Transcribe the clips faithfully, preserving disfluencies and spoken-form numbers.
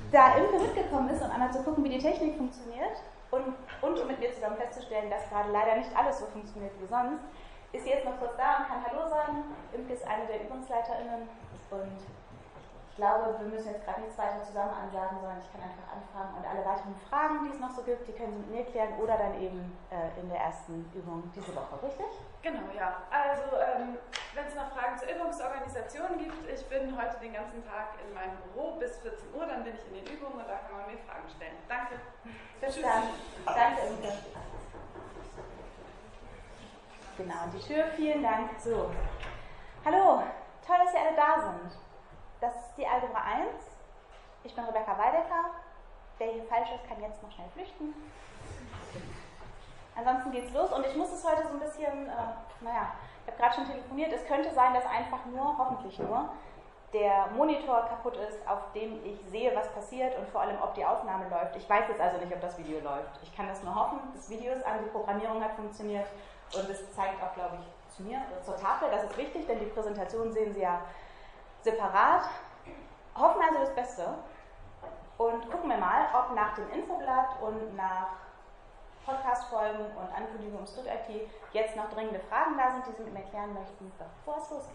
da Imke mitgekommen ist, um einmal zu gucken, wie die Technik funktioniert und, und mit mir zusammen festzustellen, dass gerade leider nicht alles so funktioniert wie sonst, ist sie jetzt noch kurz da und kann Hallo sagen. Imke ist eine der UbungsleiterInnen und ich glaube, wir müssen jetzt gerade nichts weiter zusammen ansagen, sondern ich kann einfach anfangen und alle weiteren Fragen, die es noch so gibt, die können Sie mit mir klären oder dann eben äh, in der ersten Übung diese Woche, richtig? Genau, ja. Also, ähm, wenn es noch Fragen zur Übungsorganisation gibt, ich bin heute den ganzen Tag in meinem Büro bis vierzehn Uhr, dann bin ich in den Übungen und da kann man mir Fragen stellen. Danke. Bis dann. Danke, Imke. Genau, die Tür, vielen Dank. So. Hallo, toll, dass ihr alle da sind. Das ist die Algebra eins. Ich bin Rebecca Waldecker. Wer hier falsch ist, kann jetzt noch schnell flüchten. Ansonsten geht's los und ich muss es heute so ein bisschen, äh, naja, ich habe gerade schon telefoniert, es könnte sein, dass einfach nur, hoffentlich nur, der Monitor kaputt ist, auf dem ich sehe, was passiert und vor allem, ob die Aufnahme läuft. Ich weiß jetzt also nicht, ob das Video läuft. Ich kann das nur hoffen. Das Video ist an, die Programmierung hat funktioniert und es zeigt auch, glaube ich, zu mir, also zur Tafel. Das ist wichtig, denn die Präsentation sehen Sie ja separat. Hoffen also das Beste und gucken wir mal, ob nach dem Infoblatt und nach Podcast-Folgen und Ankündigungen im Street-I T jetzt noch dringende Fragen da sind, die Sie mit mir klären möchten, bevor es losgeht.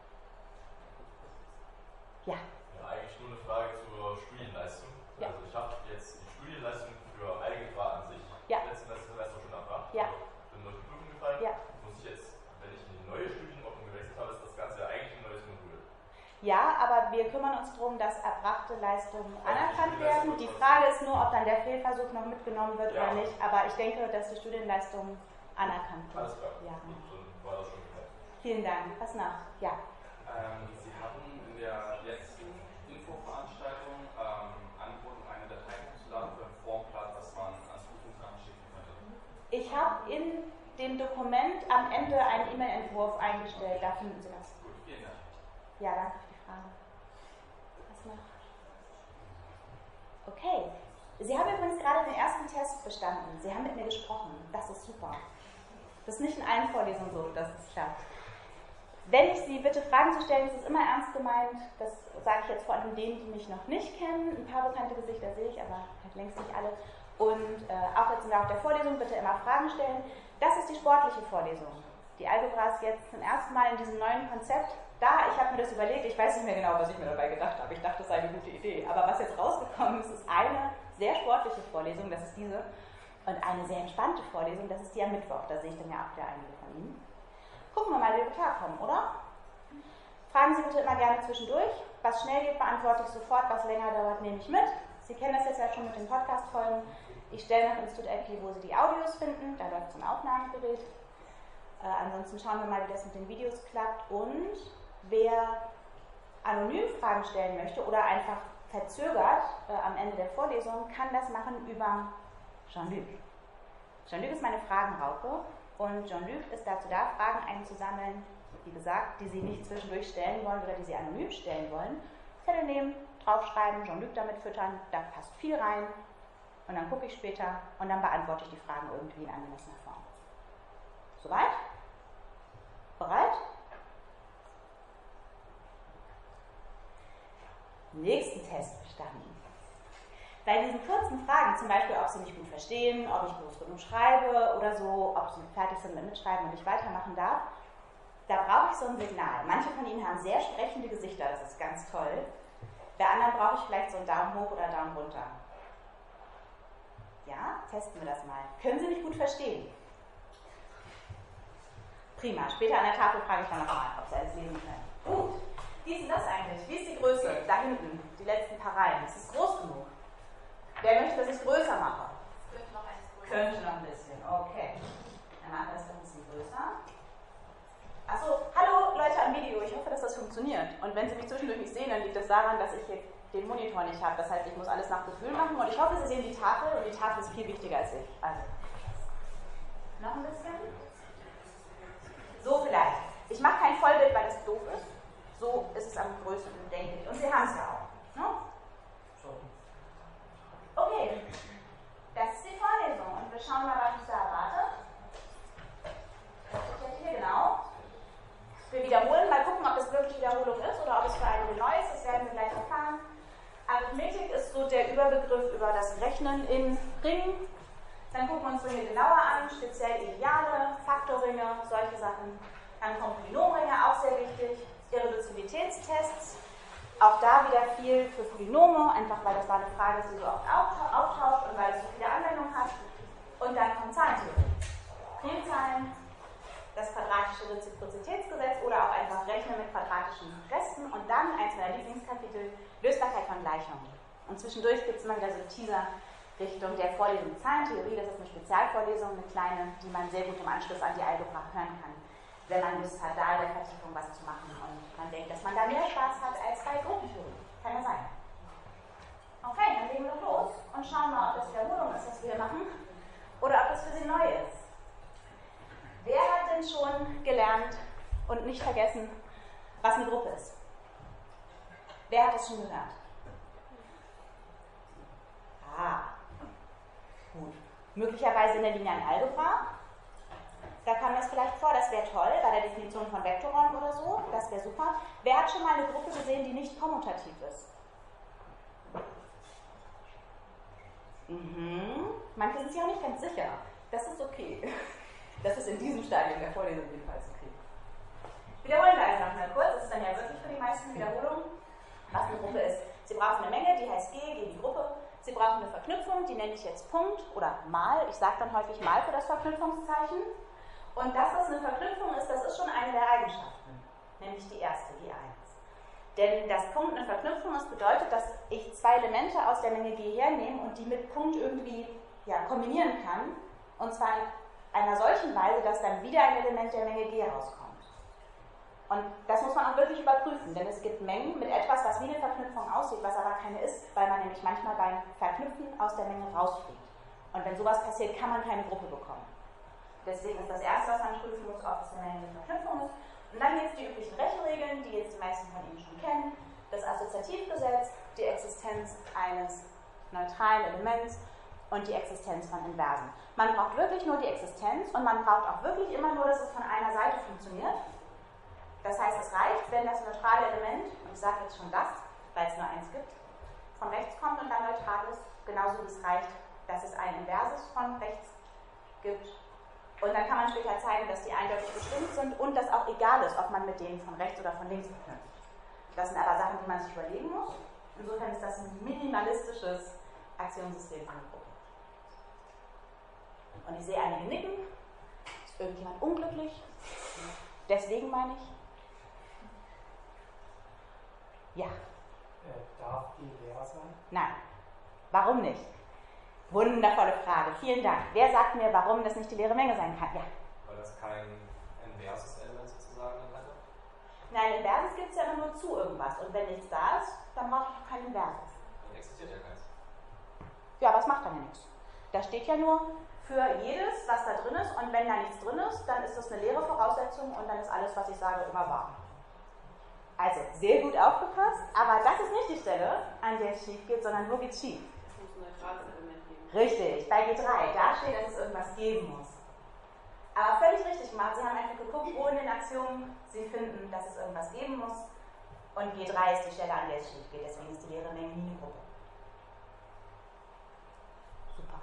Ja. Ja, eigentlich nur eine Frage zur Studienleistung. Ja. Also ich habe jetzt die Studienleistung für Algebra an sich Ja. letztes Semester schon erbracht. Ja. Ich bin durch die Prüfung gefallen. Ja. Muss ich jetzt, wenn ich in die neue Studienordnung gewechselt habe, ist das Ganze ja eigentlich ein neues Modul. Ja, aber wir kümmern uns darum, dass erbrachte Leistungen anerkannt werden. Die Frage ist nur, ob dann der Fehlversuch noch mitgenommen wird Ja. oder nicht. Aber ich denke, dass die Studienleistung anerkannt wird. Alles klar. Ja. Gut, dann war das schon geklärt. Vielen Dank. Was noch? Ja. Ähm, Sie hatten in der letzten Infoveranstaltung ähm, angeboten, eine Datei hochzuladen für ein Formblatt, das man ans Prüfungsamt schicken könnte. Ich habe in dem Dokument am Ende einen E-Mail-Entwurf eingestellt. Da finden Sie das. Gut, vielen Dank. Ja, danke für die Frage. Was noch? Okay. Sie haben übrigens gerade den ersten Test bestanden. Sie haben mit mir gesprochen. Das ist super. Das ist nicht in allen Vorlesungen so, dass es klappt. Wenn ich Sie bitte, Fragen zu stellen, ist es immer ernst gemeint. Das sage ich jetzt vor allem denen, die mich noch nicht kennen. Ein paar bekannte Gesichter sehe ich, aber halt längst nicht alle. Und äh, auch jetzt im Laufe der Vorlesung bitte immer Fragen stellen. Das ist die sportliche Vorlesung. Die Algebra ist jetzt zum ersten Mal in diesem neuen Konzept da. Ich habe mir das überlegt. Ich weiß nicht mehr genau, was ich mir dabei gedacht habe. Ich dachte, das sei eine gute Idee. Aber was jetzt rausgekommen ist, ist eine sehr sportliche Vorlesung. Das ist diese. Und eine sehr entspannte Vorlesung. Das ist die am Mittwoch. Da sehe ich dann ja auch wieder einige von Ihnen. Gucken wir mal, wie wir klarkommen, oder? Fragen Sie bitte immer gerne zwischendurch. Was schnell geht, beantworte ich sofort. Was länger dauert, nehme ich mit. Sie kennen das jetzt ja schon mit den Podcast-Folgen. Ich stelle nach Institut I P, wo Sie die Audios finden. Da läuft so ein Aufnahmegerät. Äh, ansonsten schauen wir mal, wie das mit den Videos klappt. Und wer anonym Fragen stellen möchte oder einfach verzögert äh, am Ende der Vorlesung, kann das machen über Jean-Luc. Jean-Luc ist meine Fragenraupe. Und Jean-Luc ist dazu da, Fragen einzusammeln, wie gesagt, die Sie nicht zwischendurch stellen wollen oder die Sie anonym stellen wollen. Zettel nehmen, draufschreiben, Jean-Luc damit füttern, da passt viel rein. Und dann gucke ich später und dann beantworte ich die Fragen irgendwie in angemessener Form. Soweit? Bereit? Nächsten Test bestanden. Bei diesen kurzen Fragen, zum Beispiel, ob Sie mich gut verstehen, ob ich groß genug schreibe oder so, ob Sie fertig sind mit Mitschreiben und ich weitermachen darf, da brauche ich so ein Signal. Manche von Ihnen haben sehr sprechende Gesichter, das ist ganz toll. Bei anderen brauche ich vielleicht so einen Daumen hoch oder Daumen runter. Ja, testen wir das mal. Können Sie mich gut verstehen? Prima. Später an der Tafel frage ich dann nochmal, ob Sie alles lesen können. Gut. Wie ist denn das eigentlich? Wie ist die Größe? Da hinten, die letzten paar Reihen. Ist es groß genug? Wer möchte, dass ich es größer mache? Könnte noch eins größer. Könnte noch ein bisschen, okay. Dann machen wir das ein bisschen größer. Achso, hallo Leute am Video, ich hoffe, dass das funktioniert. Und wenn Sie mich zwischendurch nicht sehen, dann liegt das daran, dass ich hier den Monitor nicht habe. Das heißt, ich muss alles nach Gefühl machen und ich hoffe, Sie sehen die Tafel und die Tafel ist viel wichtiger als ich. Also, noch ein bisschen. So vielleicht. Ich mache kein Vollbild, weil das doof ist. So ist es am größten, denke ich. Und Sie haben es ja auch. Ne? So. Okay, das ist die Vorlesung und wir schauen mal, was uns da erwartet. Das steht hier genau. Wir wiederholen, mal gucken, ob das wirklich Wiederholung ist oder ob es für einige neu ist. Das werden wir gleich erfahren. Arithmetik ist so der Überbegriff über das Rechnen in Ringen. Dann gucken wir uns Ringe genauer an, speziell Ideale, Faktorringe, solche Sachen. Dann kommen Polynomringe, auch sehr wichtig. Irreduzibilitätstests, auch da wieder viel für Polynome, einfach weil das da eine Frage ist, die so oft auftaucht und weil es so viele Anwendungen hat. Und dann kommt Zahlentheorie. Primzahlen, das quadratische Reziprozitätsgesetz oder auch einfach Rechnen mit quadratischen Resten und dann, eins meiner Lieblingskapitel, Lösbarkeit von Gleichungen. Und zwischendurch gibt es immer wieder so Teaser Richtung der Vorlesung Zahlentheorie, das ist eine Spezialvorlesung, eine kleine, die man sehr gut im Anschluss an die Algebra hören kann, wenn man Lust hat, da in der Vertiefung was zu machen und man denkt, dass man da mehr Spaß hat als bei Gruppentheorie. Kann ja sein. Okay, dann legen wir doch los und schauen mal, ob das Wiederholung ist, was wir hier machen, oder ob das für Sie neu ist. Wer hat denn schon gelernt und nicht vergessen, was eine Gruppe ist? Wer hat das schon gehört? Ah, gut. Möglicherweise in der linearen Algebra. Da kam das vielleicht vor, das wäre toll, bei der Definition von Vektorräumen oder so. Das wäre super. Wer hat schon mal eine Gruppe gesehen, die nicht kommutativ ist? Mhm. Manche sind sich auch nicht ganz sicher. Das ist okay. Das ist in diesem Stadium der Vorlesung jedenfalls okay. Wiederholen wir also nochmal kurz. Das ist dann ja wirklich für die meisten Wiederholungen, was eine Gruppe ist. Sie brauchen eine Menge, die heißt G, G die Gruppe. Sie brauchen eine Verknüpfung, die nenne ich jetzt Punkt oder Mal. Ich sage dann häufig Mal für das Verknüpfungszeichen. Und dass das eine Verknüpfung ist, das ist schon eine der Eigenschaften, nämlich die erste, die eins. Denn das Punkt eine Verknüpfung ist, bedeutet, dass ich zwei Elemente aus der Menge G hernehme und die mit Punkt irgendwie ja, kombinieren kann. Und zwar in einer solchen Weise, dass dann wieder ein Element der Menge G rauskommt. Und das muss man auch wirklich überprüfen, denn es gibt Mengen mit etwas, was wie eine Verknüpfung aussieht, was aber keine ist, weil man nämlich manchmal beim Verknüpfen aus der Menge rausfliegt. Und wenn sowas passiert, kann man keine Gruppe bekommen. Deswegen ist das Erste, was man prüfen muss, ob es eine Menge eine Verknüpfung ist. Und dann gibt es die üblichen Rechenregeln, die jetzt die meisten von Ihnen schon kennen. Das Assoziativgesetz, die Existenz eines neutralen Elements und die Existenz von Inversen. Man braucht wirklich nur die Existenz und man braucht auch wirklich immer nur, dass es von einer Seite funktioniert. Das heißt, es reicht, wenn das neutrale Element, und ich sage jetzt schon das, weil es nur eins gibt, von rechts kommt und dann neutral ist, genauso wie es reicht, dass es ein Inverses von rechts gibt. Und dann kann man später zeigen, dass die eindeutig bestimmt sind und dass auch egal ist, ob man mit denen von rechts oder von links verknüpft. Das sind aber Sachen, die man sich überlegen muss. Insofern ist das ein minimalistisches Aktionssystem von der Gruppe. Und ich sehe einige nicken. Ist irgendjemand unglücklich? Deswegen meine ich. Ja. Äh, darf die leer sein? Nein. Warum nicht? Wundervolle Frage. Vielen Dank. Wer sagt mir, warum das nicht die leere Menge sein kann? Ja. Weil das kein inverses Element sozusagen dann hätte? Nein, Inverses gibt es ja immer nur zu irgendwas. Und wenn nichts da ist, dann brauche ich auch kein Inverses. Dann existiert ja keins. Ja, aber es macht dann ja nichts. Da steht ja nur für jedes, was da drin ist. Und wenn da nichts drin ist, dann ist das eine leere Voraussetzung und dann ist alles, was ich sage, immer wahr. Also, sehr gut aufgepasst. Aber das ist nicht die Stelle, an der es schief geht, sondern wo geht es schief? Es muss ein neutrales Element geben. Richtig, bei G drei. Da steht, dass es irgendwas geben muss. Aber völlig richtig gemacht. Sie haben einfach geguckt, wo in den Aktionen Sie finden, dass es irgendwas geben muss. Und G drei ist die Stelle, an der es schief geht. Deswegen ist die leere Menge nie eine Gruppe. Super.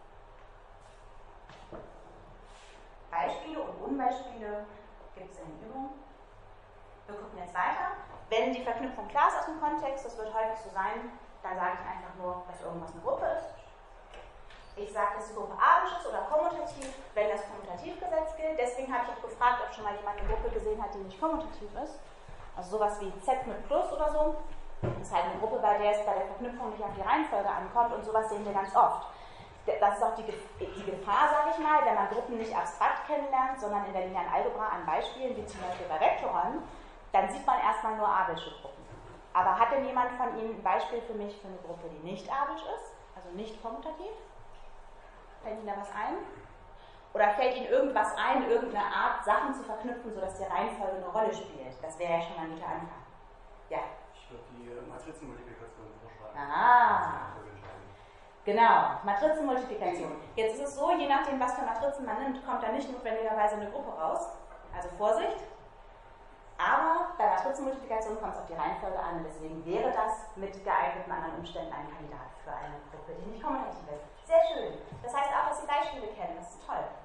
Beispiele und Unbeispiele gibt es in den Übungen. Wir gucken jetzt weiter. Wenn die Verknüpfung klar ist aus dem Kontext, das wird häufig so sein, dann sage ich einfach nur, dass irgendwas eine Gruppe ist. Ich sage, dass die Gruppe abisch ist oder kommutativ, wenn das Kommutativgesetz gilt. Deswegen habe ich auch gefragt, ob schon mal jemand eine Gruppe gesehen hat, die nicht kommutativ ist. Also sowas wie Z mit Plus oder so. Das ist halt eine Gruppe, bei der es bei der Verknüpfung nicht auf die Reihenfolge ankommt und sowas sehen wir ganz oft. Das ist auch die, die Gefahr, sage ich mal, wenn man Gruppen nicht abstrakt kennenlernt, sondern in der linearen Algebra an Beispielen, wie zum Beispiel bei Vektorräumen, dann sieht man erstmal nur abelsche Gruppen. Aber hat denn jemand von Ihnen ein Beispiel für mich für eine Gruppe, die nicht abisch ist, also nicht kommutativ? Fällt Ihnen da was ein? Oder fällt Ihnen irgendwas ein, irgendeine Art, Sachen zu verknüpfen, sodass die Reihenfolge eine Rolle spielt? Das wäre ja schon mal ein guter Anfang. Ja? Ich würde die Matrizenmultiplikation vorschlagen. Ah. Genau, Matrizenmultiplikation. Jetzt ist es so, je nachdem, was für Matrizen man nimmt, kommt da nicht notwendigerweise eine Gruppe raus. Also Vorsicht. Aber bei Bei Matrizenmultiplikation kommt es auf die Reihenfolge an und deswegen wäre das mit geeigneten anderen Umständen ein Kandidat für eine Gruppe, die nicht kommutativ ist. Sehr schön. Das heißt auch, dass Sie Beispiele kennen. Das ist toll.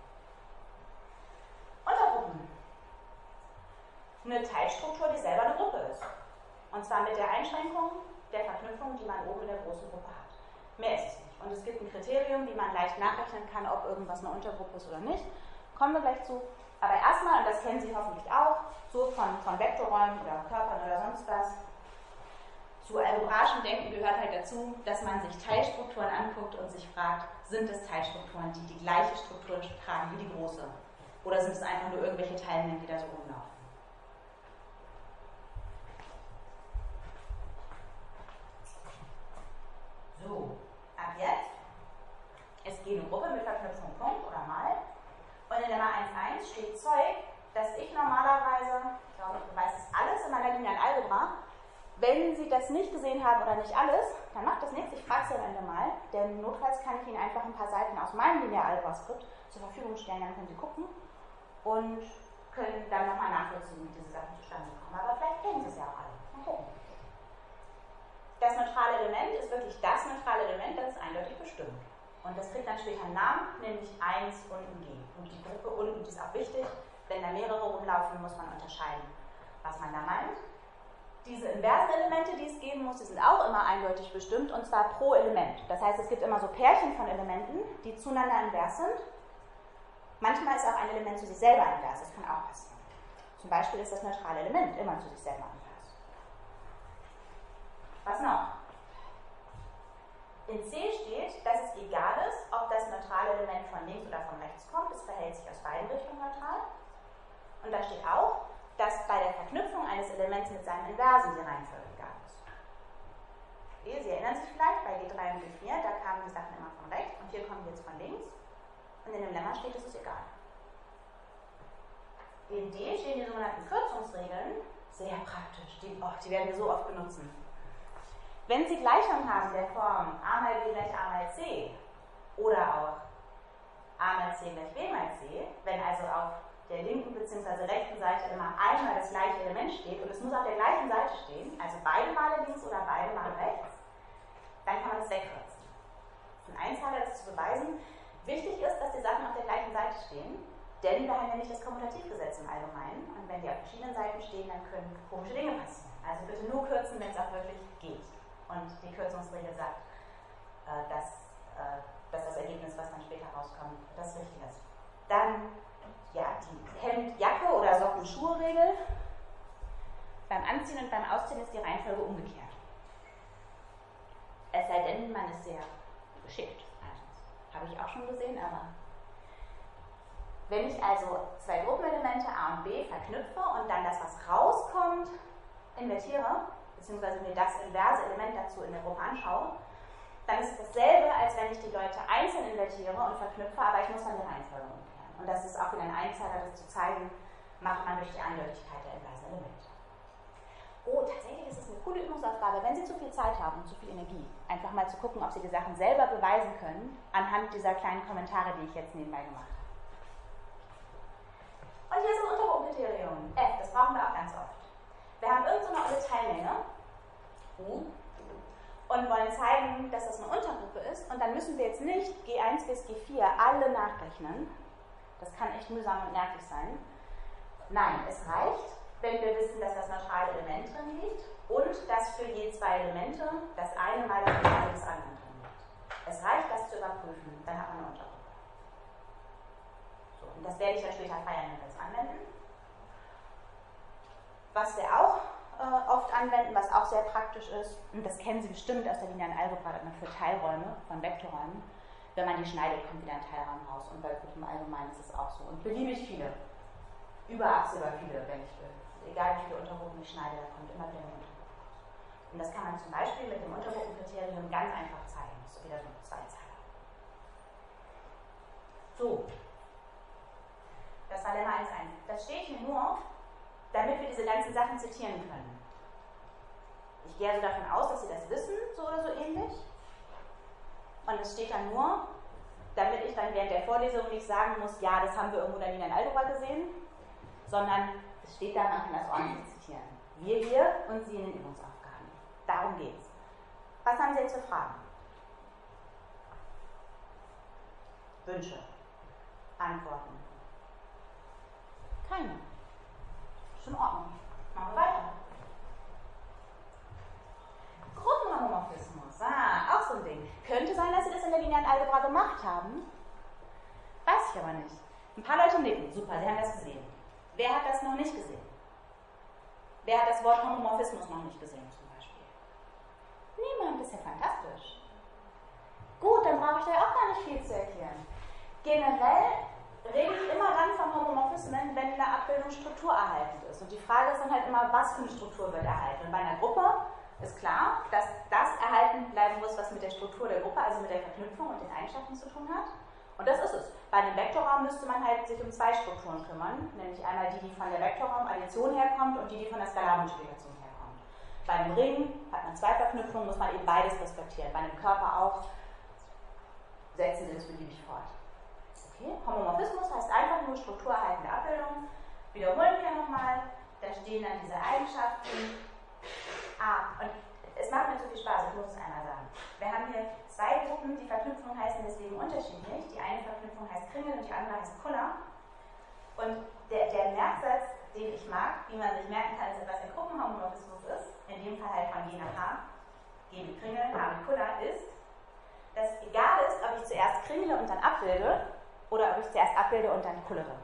Untergruppen. Eine Teilstruktur, die selber eine Gruppe ist. Und zwar mit der Einschränkung der Verknüpfung, die man oben in der großen Gruppe hat. Mehr ist es nicht. Und es gibt ein Kriterium, wie man leicht nachrechnen kann, ob irgendwas eine Untergruppe ist oder nicht. Kommen wir gleich zu. Aber erstmal, und das kennen Sie hoffentlich auch, so von, von Vektorräumen oder Körpern oder sonst was, zu algebraischem Denken gehört halt dazu, dass man sich Teilstrukturen anguckt und sich fragt, sind es Teilstrukturen, die die gleiche Struktur tragen wie die große? Oder sind es einfach nur irgendwelche Teilmengen, die da so rumlaufen? So, ab jetzt ist G eine Gruppe mit Verknüpfung Punkt oder Mal. Und in Lemma eins Punkt eins steht Zeug, dass ich normalerweise, ich glaube, ich beweise das alles in meiner linearen Algebra. Wenn Sie das nicht gesehen haben oder nicht alles, dann macht das nichts, ich frage Sie am Ende mal, denn notfalls kann ich Ihnen einfach ein paar Seiten aus meinem Linear-Algebra-Skript zur Verfügung stellen, dann können Sie gucken und können dann nochmal nachvollziehen, wie diese Sachen zustande kommen. Aber vielleicht kennen Sie es ja auch alle. Mal gucken. Das neutrale Element ist wirklich das neutrale Element, das ist eindeutig bestimmt. Und das kriegt dann später einen Namen, nämlich eins und ein G. Und die Gruppe unten, die ist auch wichtig, wenn da mehrere rumlaufen, muss man unterscheiden, was man da meint. Diese inversen Elemente, die es geben muss, die sind auch immer eindeutig bestimmt, und zwar pro Element. Das heißt, es gibt immer so Pärchen von Elementen, die zueinander invers sind. Manchmal ist auch ein Element zu sich selber invers, das kann auch passieren. Zum Beispiel ist das neutrale Element immer zu sich selber invers. Was noch? In C steht, dass es egal ist, ob das neutrale Element von links oder von rechts kommt, es verhält sich aus beiden Richtungen neutral. Und da steht auch, dass bei der Verknüpfung eines Elements mit seinem Inversen die Reihenfolge egal ist. Okay, Sie erinnern sich vielleicht, bei G drei und G vier, da kamen die Sachen immer von rechts und hier kommen die jetzt von links. Und in dem Lemma steht, es ist egal. In D stehen die sogenannten Kürzungsregeln, sehr praktisch, die, oh, die werden wir so oft benutzen. Wenn Sie Gleichungen haben der Form a mal b gleich a mal c oder auch a mal c gleich b mal c, wenn also auf der linken bzw. rechten Seite immer einmal das gleiche Element steht und es muss auf der gleichen Seite stehen, also beide Male links oder beide Male rechts, dann kann man das wegkürzen. Das ist ein Einzahler, das zu beweisen. Wichtig ist, dass die Sachen auf der gleichen Seite stehen, denn wir haben ja nicht das Kommutativgesetz im Allgemeinen und wenn die auf verschiedenen Seiten stehen, dann können komische Dinge passieren. Also bitte nur kürzen, wenn es auch wirklich geht. Und die Kürzungsregel sagt, äh, dass, äh, dass das Ergebnis, was dann später rauskommt, das Richtige ist. Dann ja, die Hemd-Jacke- oder Socken-Schuhe-Regel. Beim Anziehen und beim Ausziehen ist die Reihenfolge umgekehrt. Es sei denn, man ist sehr geschickt. Habe ich auch schon gesehen, aber wenn ich also zwei Gruppenelemente A und B verknüpfe und dann das, was rauskommt, invertiere, beziehungsweise mir das inverse Element dazu in der Gruppe anschaue, dann ist es dasselbe, als wenn ich die Leute einzeln invertiere und verknüpfe, aber ich muss dann die Reihenfolge umkehren. Und das ist auch wieder ein Einzahler, das zu zeigen, macht man durch die Eindeutigkeit der inversen Elemente. Oh, tatsächlich ist es eine coole Übungsaufgabe, wenn Sie zu viel Zeit haben und zu viel Energie, einfach mal zu gucken, ob Sie die Sachen selber beweisen können, anhand dieser kleinen Kommentare, die ich jetzt nebenbei gemacht habe. Und hier ist das Untergruppenkriterium, F, das brauchen wir auch ganz oft. Wir haben irgendeine so Teilmenge, U, und wollen zeigen, dass das eine Untergruppe ist, und dann müssen wir jetzt nicht G eins bis G vier alle nachrechnen. Das kann echt mühsam und nervig sein. Nein, es reicht, wenn wir wissen, dass das neutrale Element drin liegt und dass für je zwei Elemente das eine mal das neutrale des anderen drin liegt. Es reicht, das zu überprüfen, dann hat man eine Untergruppe. So, und das werde ich ja später feiern, wenn wir es anwenden. Was wir auch äh, oft anwenden, was auch sehr praktisch ist, und das kennen Sie bestimmt aus der linearen Algebra für Teilräume von Vektorräumen, wenn man die schneidet, kommt wieder ein Teilraum raus, und bei Gruppen allgemein ist es auch so. Und beliebig viele, über absehbar viele, wenn ich will. Egal wie viele Untergruppen ich schneide, da kommt immer wieder eine Untergruppe raus. Und das kann man zum Beispiel mit dem Untergruppenkriterium ganz einfach zeigen. Das ist wieder so ein Zweizeiler. So, das war Lemma eins Punkt eins. Das steht hier nur, damit wir diese ganzen Sachen zitieren können. Ich gehe also davon aus, dass Sie das wissen, so oder so ähnlich. Und es steht dann nur, damit ich dann während der Vorlesung nicht sagen muss, ja, das haben wir irgendwo in der linearen Algebra gesehen, sondern es steht da, man kann das ordentlich zitieren. akzeptieren. Wir hier und Sie in den Übungsaufgaben. Darum geht's. Was haben Sie jetzt für Fragen? Wünsche? Antworten? Keine. Ist in Ordnung. Machen wir weiter. Gruppenhomomorphismus. Ah, auch so ein Ding. Könnte sein, dass Sie das in der linearen Algebra gemacht haben. Weiß ich aber nicht. Ein paar Leute nicken. Super, Sie haben das gesehen. Wer hat das noch nicht gesehen? Wer hat das Wort Homomorphismus noch nicht gesehen, zum Beispiel? Niemand. Das ist ja fantastisch. Gut, dann brauche ich da auch gar nicht viel zu erklären. Generell rede ich immer dann von Homomorphismen, wenn in der Abbildung Struktur erhalten ist. Und die Frage ist dann halt immer, was für eine Struktur wird erhalten. Und bei einer Gruppe ist klar, dass das erhalten bleiben muss, was mit der Struktur der Gruppe, also mit der Verknüpfung und den Eigenschaften zu tun hat. Und das ist es. Bei einem Vektorraum müsste man halt sich um zwei Strukturen kümmern, nämlich einmal die, die von der Vektorraumaddition herkommt und die, die von der Skalarmultiplikation herkommt. Bei einem Ring hat man zwei Verknüpfungen, muss man eben beides respektieren. Bei einem Körper auch. Setzen Sie das beliebig fort. Okay. Homomorphismus heißt einfach nur strukturerhaltende Abbildung. Wiederholen wir nochmal. Da stehen dann diese Eigenschaften. Ah, und es macht mir zu viel Spaß, ich muss es einmal sagen. Wir haben hier zwei Gruppen, die Verknüpfungen heißen deswegen unterschiedlich. Die eine Verknüpfung heißt Kringel und die andere heißt Kuller. Und der, der Merksatz, den ich mag, wie man sich merken kann, ist, was ein Gruppenhomomorphismus ist, in dem Fall halt von G nach H, G mit Kringel, H mit Kuller, ist, dass egal ist, ob ich zuerst kringle und dann abbilde oder ob ich zuerst abbilde und dann kullere.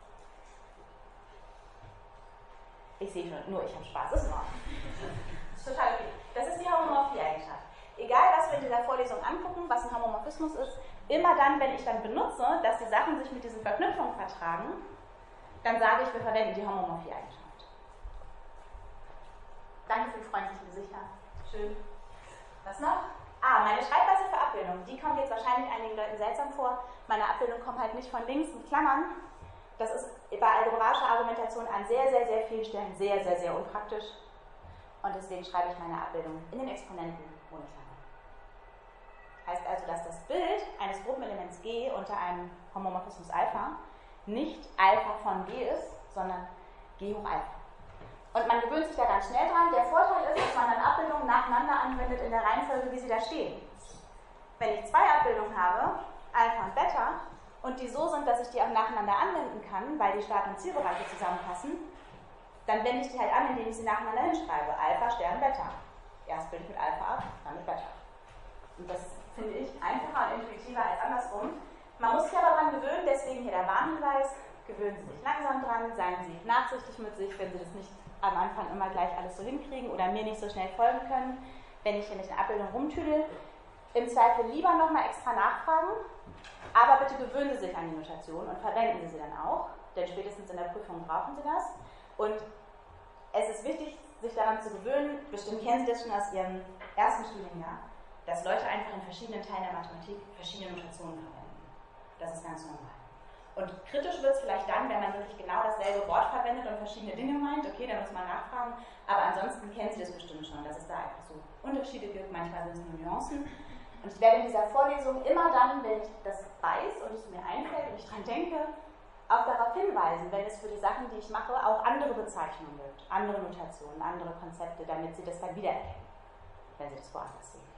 Ich sehe schon, nur ich habe Spaß, ist in Ordnung. Das ist total okay. Das ist die Homomorphie-Eigenschaft. Egal, was wir in dieser Vorlesung angucken, was ein Homomorphismus ist, immer dann, wenn ich dann benutze, dass die Sachen sich mit diesen Verknüpfungen vertragen, dann sage ich, wir verwenden die Homomorphie-Eigenschaft. Danke für die freundlichen Gesichter. Schön. Was noch? Ah, meine Schreibweise für Abbildung. Die kommt jetzt wahrscheinlich einigen Leuten seltsam vor. Meine Abbildung kommt halt nicht von links mit Klammern. Das ist bei algebraischer Argumentation an sehr, sehr, sehr vielen Stellen sehr, sehr, sehr unpraktisch. Und deswegen schreibe ich meine Abbildung in den Exponenten ohne Klammern. Heißt also, dass das Bild eines Gruppenelements G unter einem Homomorphismus Alpha nicht Alpha von G ist, sondern G hoch Alpha. Und man gewöhnt sich da ganz schnell dran. Der Vorteil ist, dass man dann Abbildungen nacheinander anwendet in der Reihenfolge, wie sie da stehen. Wenn ich zwei Abbildungen habe, Alpha und Beta, und die so sind, dass ich die auch nacheinander anwenden kann, weil die Start- und Zielbereiche zusammenpassen, dann wende ich die halt an, indem ich sie nacheinander hinschreibe. Alpha, Stern, Beta. Erst bilde ich mit Alpha ab, dann mit Beta. Und das finde ich einfacher und intuitiver als andersrum. Man muss sich aber daran gewöhnen, deswegen hier der Warnhinweis, gewöhnen Sie sich langsam dran, seien Sie nachsichtig mit sich, wenn Sie das nicht am Anfang immer gleich alles so hinkriegen oder mir nicht so schnell folgen können, wenn ich hier nicht eine Abbildung rumtüdel. Im Zweifel lieber nochmal extra nachfragen, aber bitte gewöhnen Sie sich an die Notation und verwenden Sie sie dann auch, denn spätestens in der Prüfung brauchen Sie das. Und es ist wichtig, sich daran zu gewöhnen, bestimmt kennen Sie das schon aus Ihrem ersten Studienjahr, dass Leute einfach in verschiedenen Teilen der Mathematik verschiedene Notationen verwenden. Das ist ganz normal. Und kritisch wird es vielleicht dann, wenn man wirklich genau dasselbe Wort verwendet und verschiedene Dinge meint. Okay, da muss man nachfragen. Aber ansonsten kennen Sie das bestimmt schon, dass es da einfach so Unterschiede gibt. Manchmal sind es nur Nuancen. Und ich werde in dieser Vorlesung immer dann, wenn ich das weiß und es mir einfällt und ich daran denke, auch darauf hinweisen, wenn es für die Sachen, die ich mache, auch andere Bezeichnungen gibt, andere Notationen, andere Konzepte, damit Sie das dann wiedererkennen, wenn Sie das woanders sehen.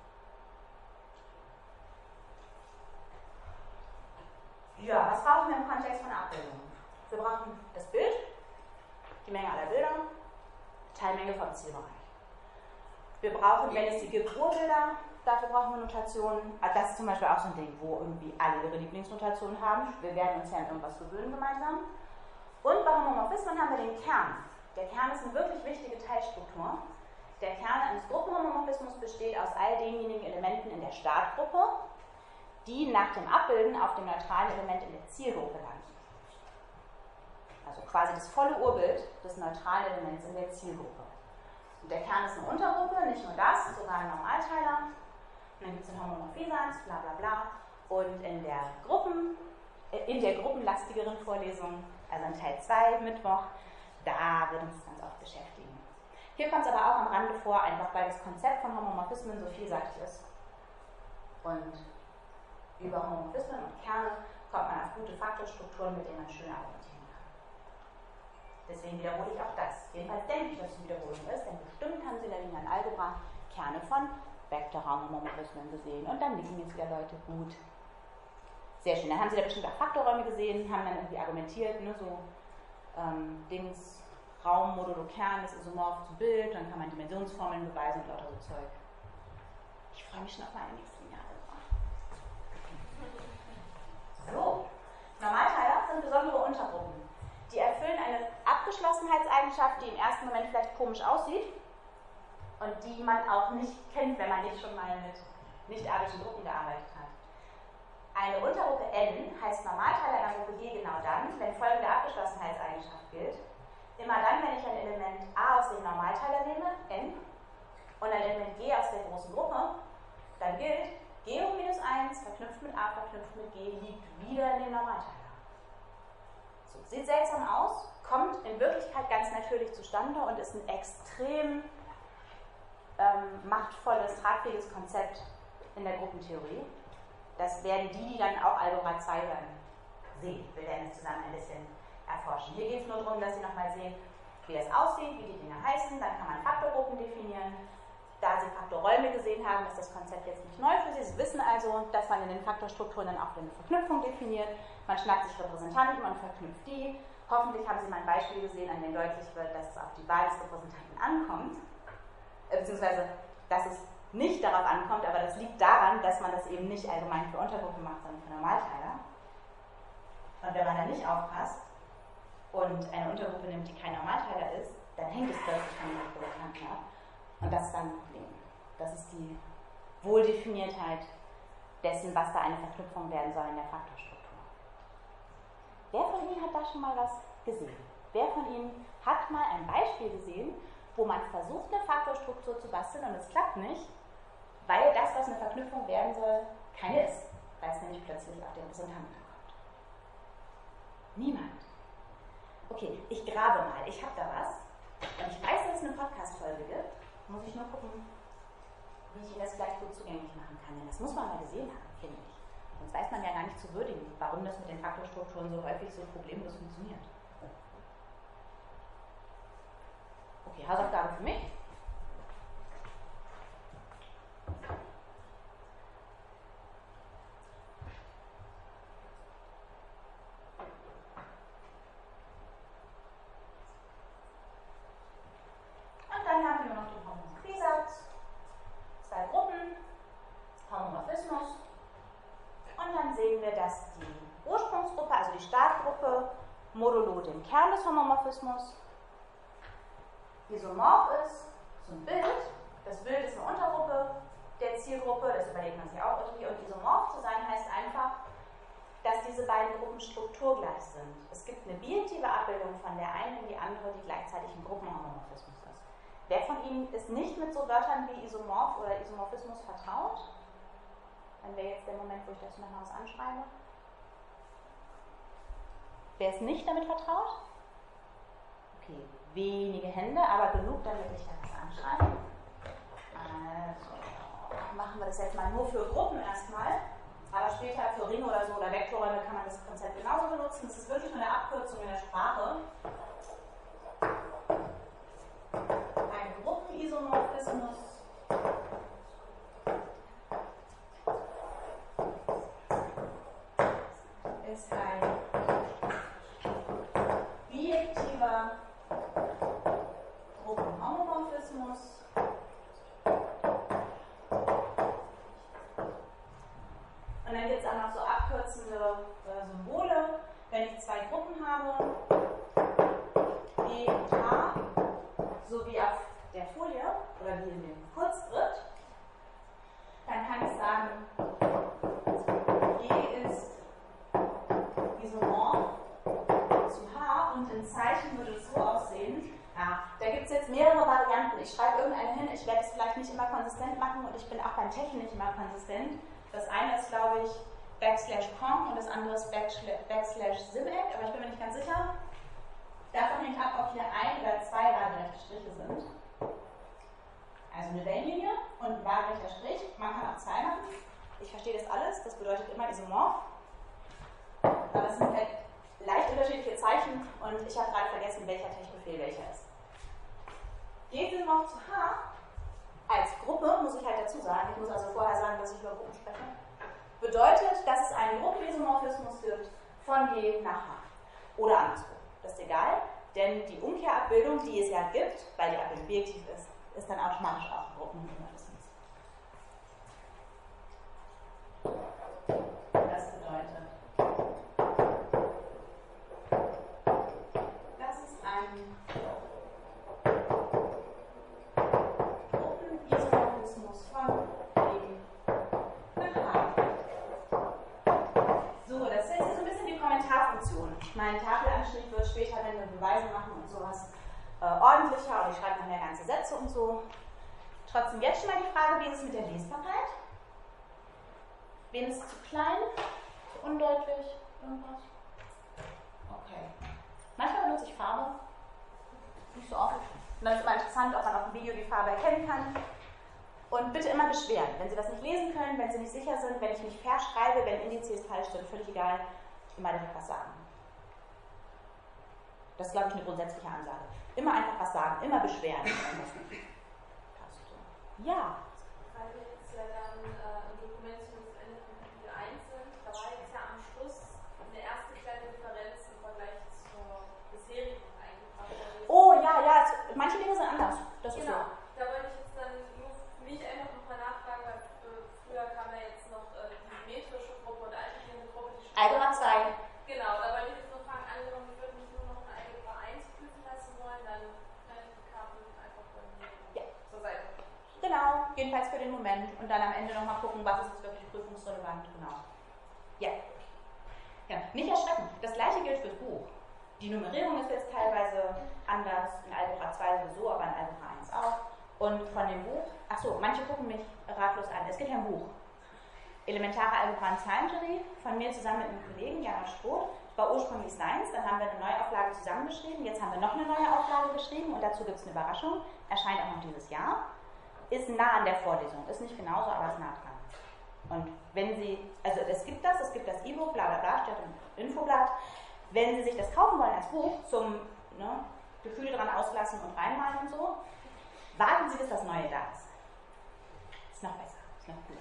Ja, was brauchen wir im Kontext von Abbildungen? Wir brauchen das Bild, die Menge aller Bilder, Teilmenge vom Zielbereich. Wir brauchen, wenn es die gibt, Urbilder, dafür brauchen wir Notationen. Das ist zum Beispiel auch so ein Ding, wo irgendwie alle ihre Lieblingsnotationen haben. Wir werden uns ja an irgendwas gewöhnen gemeinsam. Und bei Homomorphismen haben wir den Kern. Der Kern ist eine wirklich wichtige Teilstruktur. Der Kern eines Gruppenhomomorphismus besteht aus all denjenigen Elementen in der Startgruppe, die nach dem Abbilden auf dem neutralen Element in der Zielgruppe landen. Also quasi das volle Urbild des neutralen Elements in der Zielgruppe. Und der Kern ist eine Untergruppe, nicht nur das, sogar ein Normalteiler. Und dann gibt es den Homomorphisans, bla bla bla. Und in der Gruppen, in der gruppenlastigeren Vorlesung, also in Teil zwei, Mittwoch, da wird uns das ganz oft beschäftigen. Hier kommt es aber auch am Rande vor, einfach weil das Konzept von Homomorphismen so vielseitig ist. Und über Homomorphismen und Kerne kommt man auf gute Faktorstrukturen, mit denen man schön argumentieren kann. Deswegen wiederhole ich auch das. Jedenfalls denke ich, dass es eine Wiederholung ist, denn bestimmt haben Sie in der linearen Algebra Kerne von Vektorraumhomomorphismen gesehen. Und dann liegen jetzt wieder Leute gut. Sehr schön. Dann haben Sie da bestimmt auch Faktorräume gesehen, haben dann irgendwie argumentiert, ne, so ähm, Dings, Raum, Modulo, Kern ist isomorph zu Bild, dann kann man Dimensionsformeln beweisen und lauter so Zeug. Ich freue mich schon auf meine nächste lineare Algebra. So, Normalteiler sind besondere Untergruppen. Die erfüllen eine Abgeschlossenheitseigenschaft, die im ersten Moment vielleicht komisch aussieht und die man auch nicht kennt, wenn man nicht schon mal mit nicht-abelschen Gruppen gearbeitet hat. Eine Untergruppe N heißt Normalteiler einer Gruppe G genau dann, wenn folgende Abgeschlossenheitseigenschaft gilt. Immer dann, wenn ich ein Element A aus dem Normalteiler nehme, N, und ein Element G aus der großen Gruppe, dann gilt, G hoch minus eins verknüpft mit A verknüpft mit G liegt wieder in dem Normalteiler. So, sieht seltsam aus, kommt in Wirklichkeit ganz natürlich zustande und ist ein extrem ähm, machtvolles, tragfähiges Konzept in der Gruppentheorie. Das werden die, die dann auch Algebra zwei hören, sehen. Wir werden es zusammen ein bisschen erforschen. Hier geht es nur darum, dass Sie nochmal sehen, wie das aussieht, wie die Dinge heißen. Dann kann man Faktorgruppen definieren. Da Sie Faktorräume gesehen haben, ist das Konzept jetzt nicht neu für Sie. Sie wissen also, dass man in den Faktorstrukturen dann auch eine Verknüpfung definiert. Man schnappt sich Repräsentanten und verknüpft die. Hoffentlich haben Sie mal ein Beispiel gesehen, an dem deutlich wird, dass es auf die Wahl des Repräsentanten ankommt. Äh, beziehungsweise, dass es nicht darauf ankommt, aber das liegt daran, dass man das eben nicht allgemein für Untergruppen macht, sondern für Normalteiler. Und wenn man da nicht aufpasst und eine Untergruppe nimmt, die kein Normalteiler ist, dann hängt es plötzlich von den Repräsentanten ab. Und das ist dann ein Problem. Das ist die Wohldefiniertheit dessen, was da eine Verknüpfung werden soll in der Faktorstruktur. Wer von Ihnen hat da schon mal was gesehen? Wer von Ihnen hat mal ein Beispiel gesehen, wo man versucht, eine Faktorstruktur zu basteln und es klappt nicht, weil das, was eine Verknüpfung werden soll, keine ist, weil es nämlich plötzlich auf den Repräsentanten ankommt. Niemand. Okay, ich grabe mal. Ich habe da was und ich weiß, dass es eine Podcast-Folge gibt. Muss ich nur gucken, wie ich Ihnen das gleich gut zugänglich machen kann. Denn das muss man mal gesehen haben, finde ich. Sonst weiß man ja gar nicht zu würdigen, warum das mit den Faktorstrukturen so häufig so problemlos funktioniert. Okay, Hausaufgabe für mich. Und dann haben wir noch den Homomorphiesatz, zwei Gruppen, Homomorphismus. Und dann sehen wir, dass die Ursprungsgruppe, also die Startgruppe, modulo dem Kern des Homomorphismus, isomorph ist zum Bild. Das Bild ist eine Untergruppe der Zielgruppe, das überlegt man sich auch irgendwie. Und isomorph zu sein heißt einfach, dass diese beiden Gruppen strukturgleich sind. Es gibt eine bijektive Abbildung von der einen in die andere, die gleichzeitig ein Gruppenhomomorphismus ist. Wer von Ihnen ist nicht mit so Wörtern wie Isomorph oder Isomorphismus vertraut? Dann wäre jetzt der Moment, wo ich das nochmal was anschreibe. Wer ist nicht damit vertraut? Okay, wenige Hände, aber genug, damit ich da was anschreibe. Also machen wir das jetzt mal nur für Gruppen erstmal. Aber später für Ringe oder so oder Vektorräume kann man das Konzept genauso benutzen. Das ist wirklich nur eine Abkürzung in der Sprache. Ein Gruppenisomorphismus ist ein bijektiver Gruppenhomomorphismus. Und dann gibt es auch noch so abkürzende äh, Symbole. Wenn ich zwei Gruppen habe, E und H, so wie auf der Folie oder wie in dem Kurzschritt, dann kann ich sagen, G ist isomorph zu H und im Zeichen würde es so aussehen. Ja, da gibt es jetzt mehrere Varianten. Ich schreibe irgendeine hin, ich werde es vielleicht nicht immer konsistent machen und ich bin auch beim Techen nicht immer konsistent. Das eine ist, glaube ich, Backslash Conc und das andere ist Backslash, Backslash Simeck, aber ich bin mir nicht ganz sicher. Davon hängt ab, ob hier ein oder zwei waagerechte Striche sind. Also eine Wellenlinie und ein waagerechter Strich. Man kann auch zwei machen. Ich verstehe das alles, das bedeutet immer isomorph. Aber es sind halt leicht vielleicht unterschiedliche Zeichen und ich habe gerade vergessen, welcher Tech-Befehl welcher ist. Geht es noch zu H? Als Gruppe, muss ich halt dazu sagen, ich muss also vorher sagen, dass ich über Gruppen spreche, bedeutet, dass es einen Gruppenisomorphismus gibt von G nach H. Oder andersrum. Das ist egal, denn die Umkehrabbildung, die es ja gibt, weil die Abbildung bijektiv ist, ist dann automatisch auch ein Gruppenisomorphismus. Das bedeutet, das ist ein Gruppenisomorphismus von G nach H. So, das ist jetzt so ein bisschen die Kommentarfunktion. Mein Tafelanschnitt wird später, wenn wir Beweise machen und sowas, äh, ordentlicher und ich schreibe dann ja ganze Sätze und so. Trotzdem jetzt schon mal die Frage, wie ist es mit der Lesbarkeit? Wen ist es zu klein? Zu undeutlich? Irgendwas? Okay. Manchmal benutze ich Farbe. Nicht so oft. Und dann ist es immer interessant, ob man auf dem Video die Farbe erkennen kann. Und bitte immer beschweren, wenn Sie das nicht lesen können, wenn Sie nicht sicher sind, wenn ich mich verschreibe, wenn Indizes falsch sind, völlig egal, immer direkt was sagen. Das ist, glaube ich, eine grundsätzliche Ansage. Immer einfach was sagen, immer beschweren. Ja. Weil wir jetzt ja dann äh, im Dokument zum Ende von Kapitel eins sind, da war jetzt ja am Schluss eine erste kleine Differenz im Vergleich zur bisherigen eingebracht. Oh ja, ja, es, manche Dinge sind anders. Das ist genau, so. da wollte ich jetzt dann nur für mich einfach nochmal nachfragen, weil äh, früher kam ja jetzt noch äh, die symmetrische Gruppe und alternierende Gruppe. Die Algebra zwei. Genau, da wollte ich jetzt nur fragen, angenommen, ich würde mich nur noch eine Algebra eins prüfen lassen wollen, dann kann ich die Karten einfach bei mir Ja. zur Seite. Genau, jedenfalls für den Moment. Und dann am Ende nochmal gucken, was ist jetzt wirklich prüfungsrelevant. Genau. Ja. Ja. Nicht erschrecken. Das gleiche gilt fürs Buch. Die Nummerierung ist jetzt teilweise anders, in Algebra zwei sowieso, aber in Algebra eins auch. Und von dem Buch, achso, manche gucken mich ratlos an. Es gibt ja ein Buch. Elementare Algebra und Zahlentheorie, von mir zusammen mit einem Kollegen, Jana Stroth. War ursprünglich seins, dann haben wir eine Neuauflage zusammengeschrieben, jetzt haben wir noch eine neue Auflage geschrieben und dazu gibt es eine Überraschung. Erscheint auch noch dieses Jahr. Ist nah an der Vorlesung, ist nicht genauso, aber ist nah dran. Und wenn Sie, also es gibt das, es gibt das E-Book, bla bla bla, steht im Infoblatt. Wenn Sie sich das kaufen wollen als Buch, zum ne, Gefühle dran auslassen und reinmalen und so, warten Sie, bis das Neue da ist. Ist noch besser, ist noch cooler.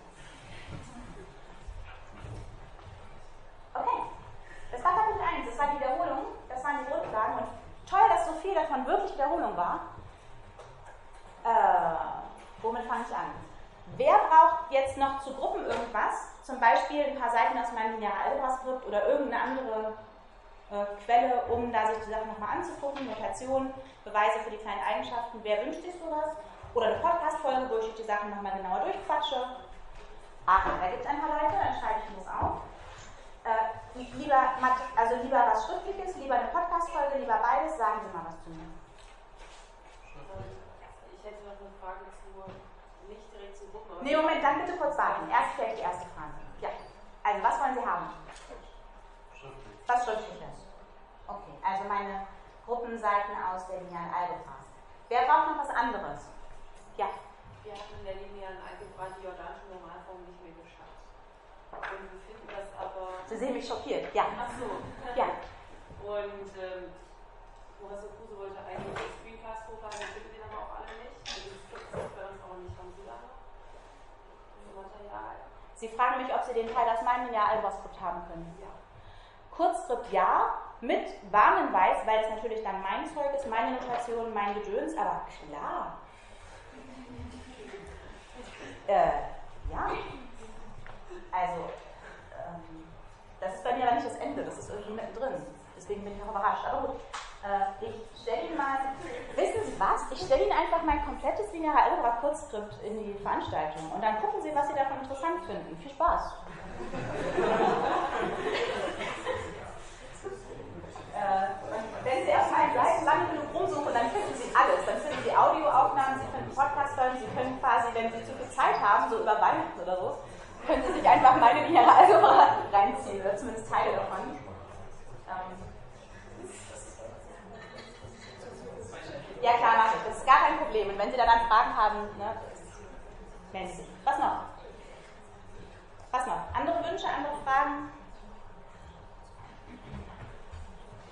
Okay, das war Kapitel eins, das war die Wiederholung, das waren die Grundlagen und toll, dass so viel davon wirklich Wiederholung war. Äh, womit fange ich an? Wer braucht jetzt noch zu Gruppen irgendwas? Zum Beispiel ein paar Seiten aus meinem linearen Algebra-Skript oder irgendeine andere äh, Quelle, um da sich die Sachen nochmal anzugucken, Notation, Beweise für die kleinen Eigenschaften. Wer wünscht sich sowas? Oder eine Podcast-Folge, wo ich die Sachen nochmal genauer durchquatsche. Ah, da gibt es ein paar Leute, dann schreibe ich mir das auf. Äh, lieber, also lieber was Schriftliches, lieber eine Podcast-Folge, lieber beides. Sagen Sie mal was zu mir. Ich hätte noch eine Frage zu, nicht direkt zu Gruppen. Nee, Moment, dann bitte kurz warten. Erst vielleicht die erste Frage. Ja. Also, was wollen Sie haben? Schriftlich. Was Schriftliches. Okay, also meine Gruppenseiten aus der linearen Algebra. Wer braucht noch was anderes? Ja. Wir hatten in der linearen Algebra die jordanische Normalform nicht mehr geschafft. Und wir finden das aber... Sie sehen mich schockiert. Ja. Ach so. Ja. Und ähm, Professor Kruse wollte eigentlich das Screencast hochladen, wir finden den aber auch alle nicht. Also das gibt es bei uns auch nicht. Haben Sie da noch Material? Sie fragen mich, ob Sie den Teil aus meinem linearen Algebra-Skript haben können. Ja. Kurzskript ja, mit Warnhinweis, weil es natürlich dann mein Zeug ist, meine Notation, mein Gedöns, aber klar. Äh, ja. Also, ähm, das ist bei mir aber nicht das Ende, das ist irgendwie mittendrin. Deswegen bin ich auch überrascht. Aber gut, äh, ich stelle Ihnen mal, wissen Sie was? Ich stelle Ihnen einfach mein komplettes lineare Algebra Kurzskript in die Veranstaltung und dann gucken Sie, was Sie davon interessant finden. Viel Spaß. äh, wenn Sie auf meinen Seiten lange genug rumsuchen, dann finden Sie alles. Dann finden Sie Audioaufnahmen, Sie finden Podcast-Folgen, Sie können quasi, wenn Sie zu viel Zeit haben, so über Weihnachten oder so, können Sie sich einfach meine lineare Algebra reinziehen, oder zumindest Teile davon. Ähm, Ja klar, mache ich. Das ist gar kein Problem. Und wenn Sie da dann Fragen haben, ne, melden Sie sich. Was noch? Was noch? Andere Wünsche, andere Fragen?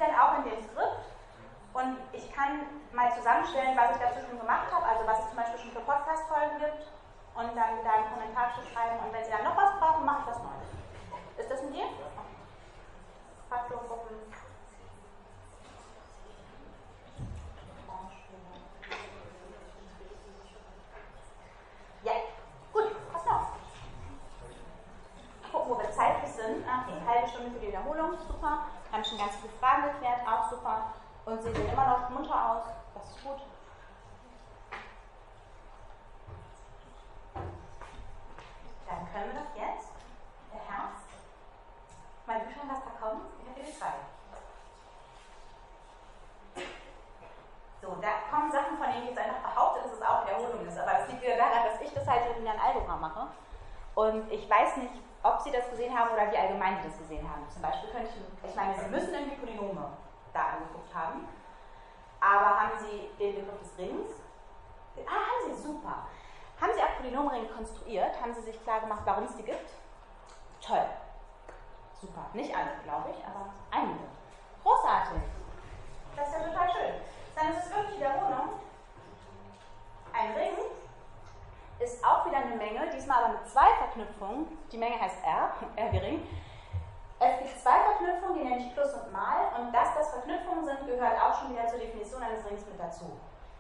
dann auch in dem Skript und ich kann mal zusammenstellen, was ich dazu schon gemacht habe, also was es zum Beispiel schon für Podcast-Folgen gibt und dann da einen Kommentar zu schreiben und wenn Sie dann noch was brauchen, mache ich was Neues. Ist das mit dir? Faktorgruppen. Ja, gut, was noch? Gucken, wo wir zeitlich sind. Ach, eine halbe Stunde für die Wiederholung, super. Haben schon ganz viele Fragen geklärt, auch super. Und Sie sehen immer noch munter aus, das ist gut. Dann können wir doch jetzt, der Herbst, mal schauen, was da kommt. Ich habe hier drei. So, da kommen Sachen, von denen ich jetzt einfach behaupte, dass es auch Wiederholung ist. Aber es liegt wieder daran, dass ich das halt in Herrn Algebra mache. Und ich weiß nicht, ob Sie das gesehen haben oder wie allgemein Sie das gesehen haben. Zum Beispiel könnte ich, ich meine, Sie müssen irgendwie Polynome da angeguckt haben. Aber haben Sie den Begriff des Rings? Ah, haben Sie, super. Haben Sie auch Polynomringe konstruiert? Haben Sie sich klar gemacht, warum es die gibt? Toll. Super. Nicht alle, glaube ich, aber einige. Großartig. Das ist ja total schön. Dann ist es wirklich Wiederholung. Ein Ring ist auch wieder eine Menge, diesmal aber mit zwei Verknüpfungen. Die Menge heißt R, R gering. Es gibt zwei Verknüpfungen, die nenne ich Plus und Mal. Und dass das Verknüpfungen sind, gehört auch schon wieder zur Definition eines Rings mit dazu.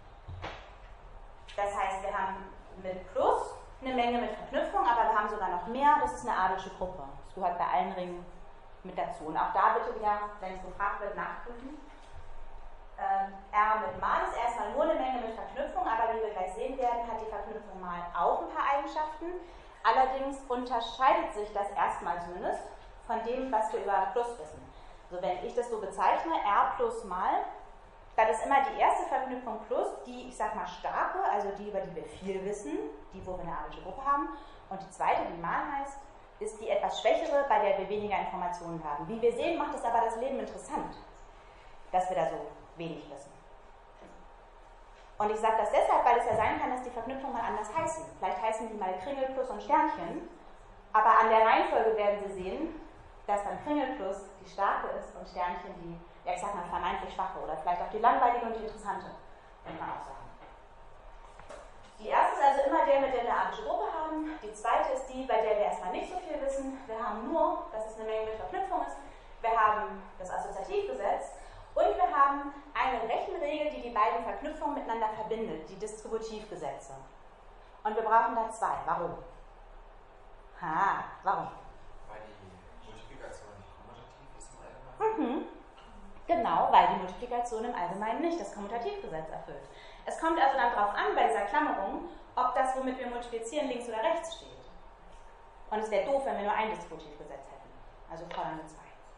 Das heißt, wir haben mit Plus eine Menge mit Verknüpfung, aber wir haben sogar noch mehr. Das ist eine adelsche Gruppe. Das gehört bei allen Ringen mit dazu. Und auch da bitte wieder, wenn es gefragt wird, nachprüfen. Ähm, R mit Mal ist erstmal nur eine Menge mit Verknüpfung, aber wie wir gleich sehen werden, hat die Verknüpfung Mal auch ein paar Eigenschaften. Allerdings unterscheidet sich das erstmal zumindest von dem, was wir über Plus wissen. Also wenn ich das so bezeichne, R plus Mal, dann ist immer die erste Verknüpfung Plus, die, ich sag mal, starke, also die, über die wir viel wissen, die, wo wir eine adelsche Gruppe haben. Und die zweite, die Mal heißt, ist die etwas schwächere, bei der wir weniger Informationen haben. Wie wir sehen, macht es aber das Leben interessant, dass wir da so wenig wissen. Und ich sage das deshalb, weil es ja sein kann, dass die Verknüpfungen mal anders heißen. Vielleicht heißen die mal Kringel plus und Sternchen, aber an der Reihenfolge werden Sie sehen, dass dann Kringel plus die starke ist und Sternchen die, ja ich sag mal, vermeintlich schwache oder vielleicht auch die langweilige und die interessante, könnte man auch sagen. Die erste ist also immer der, mit der wir eine adelsche Gruppe haben. Die zweite ist die, bei der wir erstmal nicht so viel wissen. Wir haben nur, dass es eine Menge mit Verknüpfung ist. Wir haben das Assoziativgesetz. Und wir haben eine Rechenregel, die die beiden Verknüpfungen miteinander verbindet, die Distributivgesetze. Und wir brauchen da zwei. Warum? Ha, warum? Weil die Multiplikation nicht kommutativ ist im Allgemeinen. Mhm. Genau, weil die Multiplikation im Allgemeinen nicht das Kommutativgesetz erfüllt. Es kommt also dann darauf an, bei dieser Klammerung, ob das, womit wir multiplizieren, links oder rechts steht. Und es wäre doof, wenn wir nur ein Distributivgesetz hätten. Also fordern wir zwei.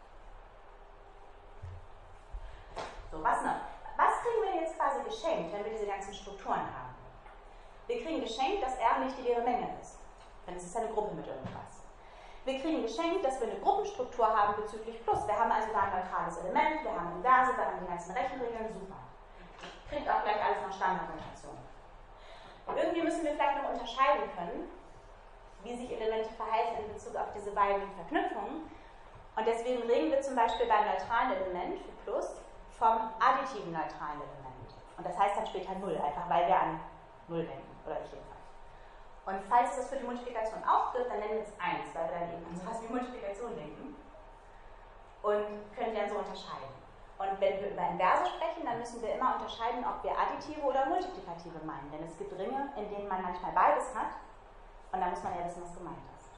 So, was noch? Was kriegen wir jetzt quasi geschenkt, wenn wir diese ganzen Strukturen haben? Wir kriegen geschenkt, dass R nicht die leere Menge ist. Denn es ist eine Gruppe mit irgendwas. Wir kriegen geschenkt, dass wir eine Gruppenstruktur haben bezüglich Plus. Wir haben also da ein neutrales Element, wir haben Inverse, wir haben die ganzen Rechenregeln, super. Kriegt auch gleich alles noch Standardnotation. Irgendwie müssen wir vielleicht noch unterscheiden können, wie sich Elemente verhalten in Bezug auf diese beiden Verknüpfungen. Und deswegen reden wir zum Beispiel beim neutralen Element für Plus vom additiven neutralen Element. Und das heißt dann später null, einfach weil wir an null denken, oder ich jedenfalls. Und falls es das für die Multiplikation auch trifft, dann nennen wir es eins, weil wir dann eben an sowas wie Multiplikation denken. Und können die dann so unterscheiden. Und wenn wir über Inverse sprechen, dann müssen wir immer unterscheiden, ob wir additive oder multiplikative meinen. Denn es gibt Ringe, in denen man manchmal beides hat. Und da muss man ja wissen, was gemeint ist.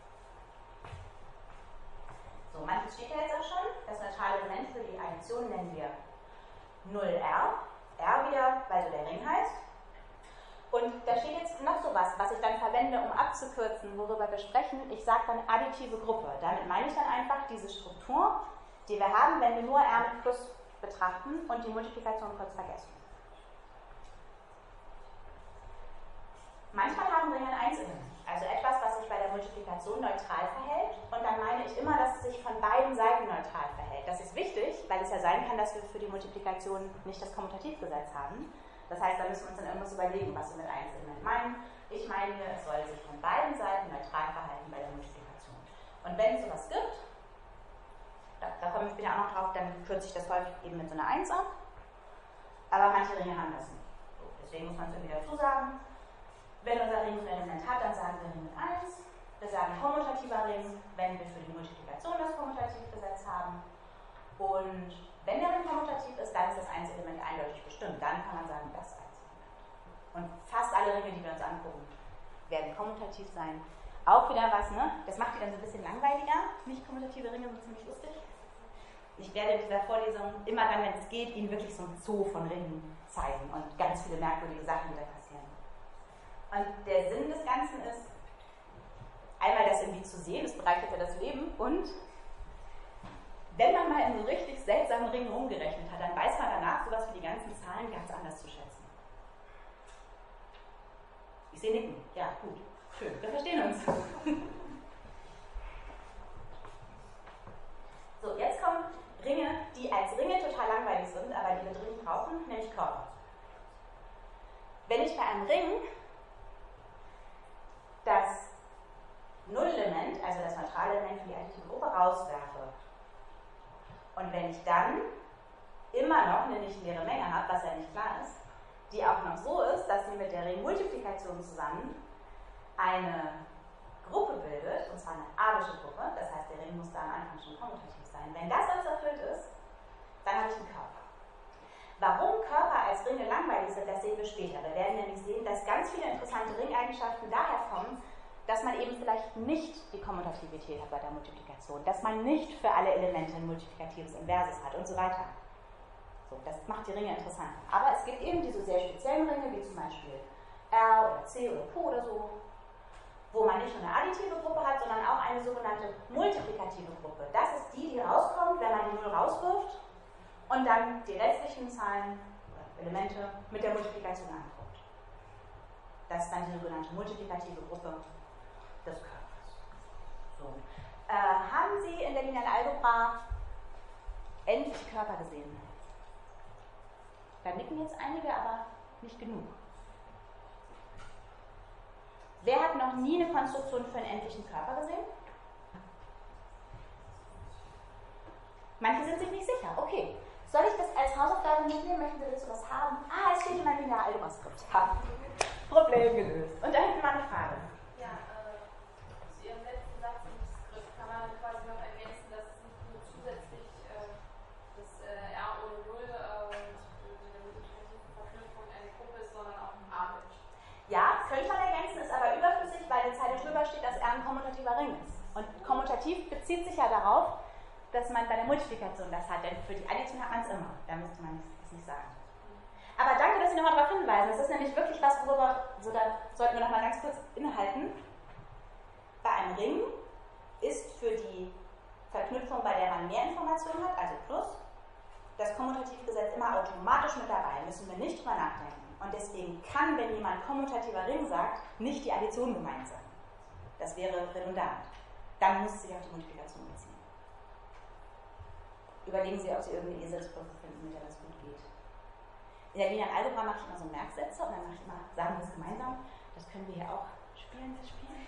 So, manches steht ja jetzt auch schon. Das neutrale Element für die Addition nennen wir null R. R wieder, weil so der Ring heißt. Und da steht jetzt noch sowas, was ich dann verwende, um abzukürzen, worüber wir sprechen. Ich sage dann additive Gruppe. Damit meine ich dann einfach diese Struktur, die wir haben, wenn wir nur R mit Plus betrachten und die Multiplikation kurz vergessen. Manchmal haben Ringe ein Einzelement, also etwas, was sich bei der Multiplikation neutral verhält. Und dann meine ich immer, dass es sich von beiden Seiten neutral verhält. Das ist wichtig, weil es ja sein kann, dass wir für die Multiplikation nicht das Kommutativgesetz haben. Das heißt, da müssen wir uns dann irgendwas überlegen, was wir mit Einzelement meinen. Ich meine, es soll sich von beiden Seiten neutral verhalten bei der Multiplikation. Und wenn es sowas gibt, da, da komme ich später auch noch drauf, dann kürze ich das häufig eben mit so einer eins ab. Aber manche Ringe haben das nicht. So, deswegen muss man es irgendwie dazu sagen. Wenn unser Ring ein Element hat, dann sagen wir Ring mit eins. Wir sagen kommutativer Ring, wenn wir für die Multiplikation das Kommutativgesetz haben. Und wenn der Ring kommutativ ist, dann ist das Einselement eindeutig bestimmt. Dann kann man sagen, das Einselement. Und fast alle Ringe, die wir uns angucken, werden kommutativ sein. Auch wieder was, ne? Das macht die dann so ein bisschen langweiliger. Nicht kommutative Ringe sind ziemlich lustig. Ich werde in dieser Vorlesung immer dann, wenn es geht, Ihnen wirklich so ein Zoo von Ringen zeigen und ganz viele merkwürdige Sachen, die da passieren. Und der Sinn des Ganzen ist, einmal das irgendwie zu sehen, das bereichert ja das Leben, und wenn man mal in so richtig seltsamen Ringen rumgerechnet hat, dann weiß man danach sowas wie die ganzen Zahlen ganz anders zu schätzen. Ich sehe Nicken. Ja, gut. Schön. Wir verstehen uns. So, jetzt kommen Ringe, die als Ringe total langweilig sind, aber die wir dringend brauchen, nämlich Körper. Wenn ich bei einem Ring das Nullelement, also das neutrale Element für die additive Gruppe, rauswerfe und wenn ich dann immer noch eine nicht leere Menge habe, was ja nicht klar ist, die auch noch so ist, dass sie mit der Ringmultiplikation zusammen eine Gruppe bildet, und zwar eine abische Gruppe, das heißt, der Ring muss da am Anfang schon kommutativ sein. Wenn das alles erfüllt ist, dann habe ich einen Körper. Warum Körper als Ringe langweilig sind, das sehen wir später. Wir werden nämlich sehen, dass ganz viele interessante Ringeigenschaften daher kommen, dass man eben vielleicht nicht die Kommutativität hat bei der Multiplikation, dass man nicht für alle Elemente ein multiplikatives Inverses hat und so weiter. So, das macht die Ringe interessant. Aber es gibt eben diese sehr speziellen Ringe, wie zum Beispiel R oder C oder Q oder so, wo man nicht nur eine additive Gruppe hat, sondern auch eine sogenannte multiplikative Gruppe. Das ist die, die rauskommt, wenn man die Null rauswirft und dann die restlichen Zahlen oder Elemente mit der Multiplikation anguckt. Das ist dann die sogenannte multiplikative Gruppe des Körpers. So. Äh, haben Sie in der linearen Algebra endlich Körper gesehen? Da nicken jetzt einige, aber nicht genug. Wer hat noch nie eine Konstruktion für einen endlichen Körper gesehen? Manche sind sich nicht sicher. Okay, soll ich das als Hausaufgabe mitnehmen? Möchten Sie dazu was haben? Ah, es steht in meinem linearen Algebra-Skript. Ja. Problem gelöst. Und da hinten mal eine Frage. Ja, äh, zu Ihrem letzten Satz im Skript kann man quasi noch ergänzen, dass es nicht nur zusätzlich äh, das äh, R ohne Null äh, und eine multiplikativen Verknüpfung eine Gruppe ist, sondern auch ein Average. Ja, könnte man ergänzen, ist aber überflüssig, weil eine Zeile drüber steht, dass R ein kommutativer Ring ist. Und kommutativ bezieht sich ja darauf, dass man bei der Multiplikation das hat, denn für die Addition hat man es immer. Da müsste man das nicht sagen. Aber danke, dass Sie nochmal darauf hinweisen. Das ist nämlich wirklich was, worüber, so da sollten wir nochmal ganz kurz innehalten. Bei einem Ring ist für die Verknüpfung, bei der man mehr Informationen hat, also Plus, das Kommutativgesetz immer automatisch mit dabei. Müssen wir nicht drüber nachdenken. Und deswegen kann, wenn jemand kommutativer Ring sagt, nicht die Addition gemeint sein. Das wäre redundant. Dann muss sie auf die Multiplikation beziehen. Überlegen Sie, ob Sie irgendeine Eselsbrücke finden, mit der das gut geht. In der linearen Algebra mache ich immer so Merksätze und dann mache ich immer, sagen wir es gemeinsam, das können wir hier auch spielen, das Spielen.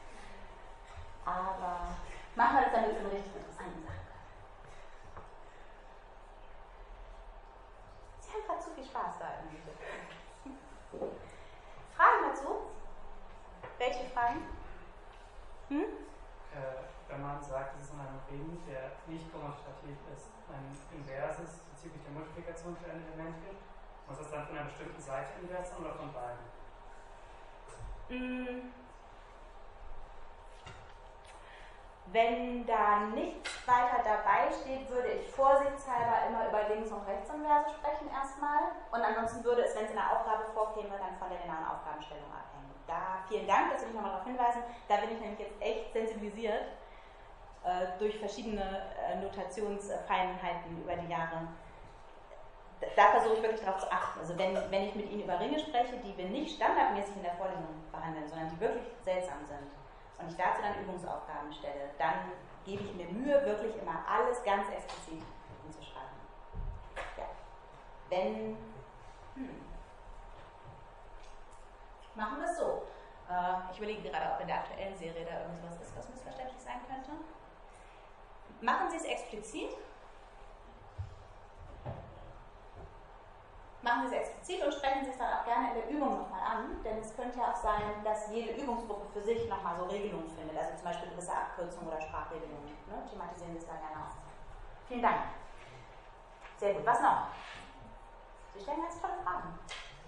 Aber machen wir das dann mit so richtig interessanten Sachen. Sie haben gerade zu viel Spaß da irgendwie. Fragen dazu? Welche Fragen? Hm? Äh, wenn man sagt, es ist in einem Ring, der nicht kommutativ ist, ein Inverses bezüglich der Multiplikation für ein Element gibt, muss das dann von einer bestimmten Seite invers sein oder von beiden? Hm. Wenn da nichts weiter dabei steht, würde ich vorsichtshalber immer über Links- und Rechtsinverse sprechen erstmal. Und ansonsten würde es, wenn es in der Aufgabe vorkäme, dann von der genauen Aufgabenstellung abhängen. Da, vielen Dank, dass Sie mich nochmal darauf hinweisen. Da bin ich nämlich jetzt echt sensibilisiert äh, durch verschiedene äh, Notationsfeinheiten über die Jahre. Da, da versuche ich wirklich darauf zu achten. Also wenn, wenn ich mit Ihnen über Ringe spreche, die wir nicht standardmäßig in der Vorlesung behandeln, sondern die wirklich seltsam sind, und ich dazu dann Übungsaufgaben stelle, dann gebe ich mir Mühe, wirklich immer alles ganz explizit hinzuschreiben. Ja. Wenn, hm. Machen wir es so. Äh, ich überlege gerade, ob in der aktuellen Serie da irgendwas ist, was missverständlich sein könnte. Machen Sie es explizit. Machen Sie es explizit und sprechen Sie es dann auch gerne in der Übung nochmal an, denn es könnte ja auch sein, dass jede Übungsgruppe für sich nochmal so Regelungen findet, also zum Beispiel gewisse Abkürzungen oder Sprachregelungen. Ne? Thematisieren Sie es da gerne auch. Vielen Dank. Sehr gut. Was noch? Sie stellen ganz tolle Fragen.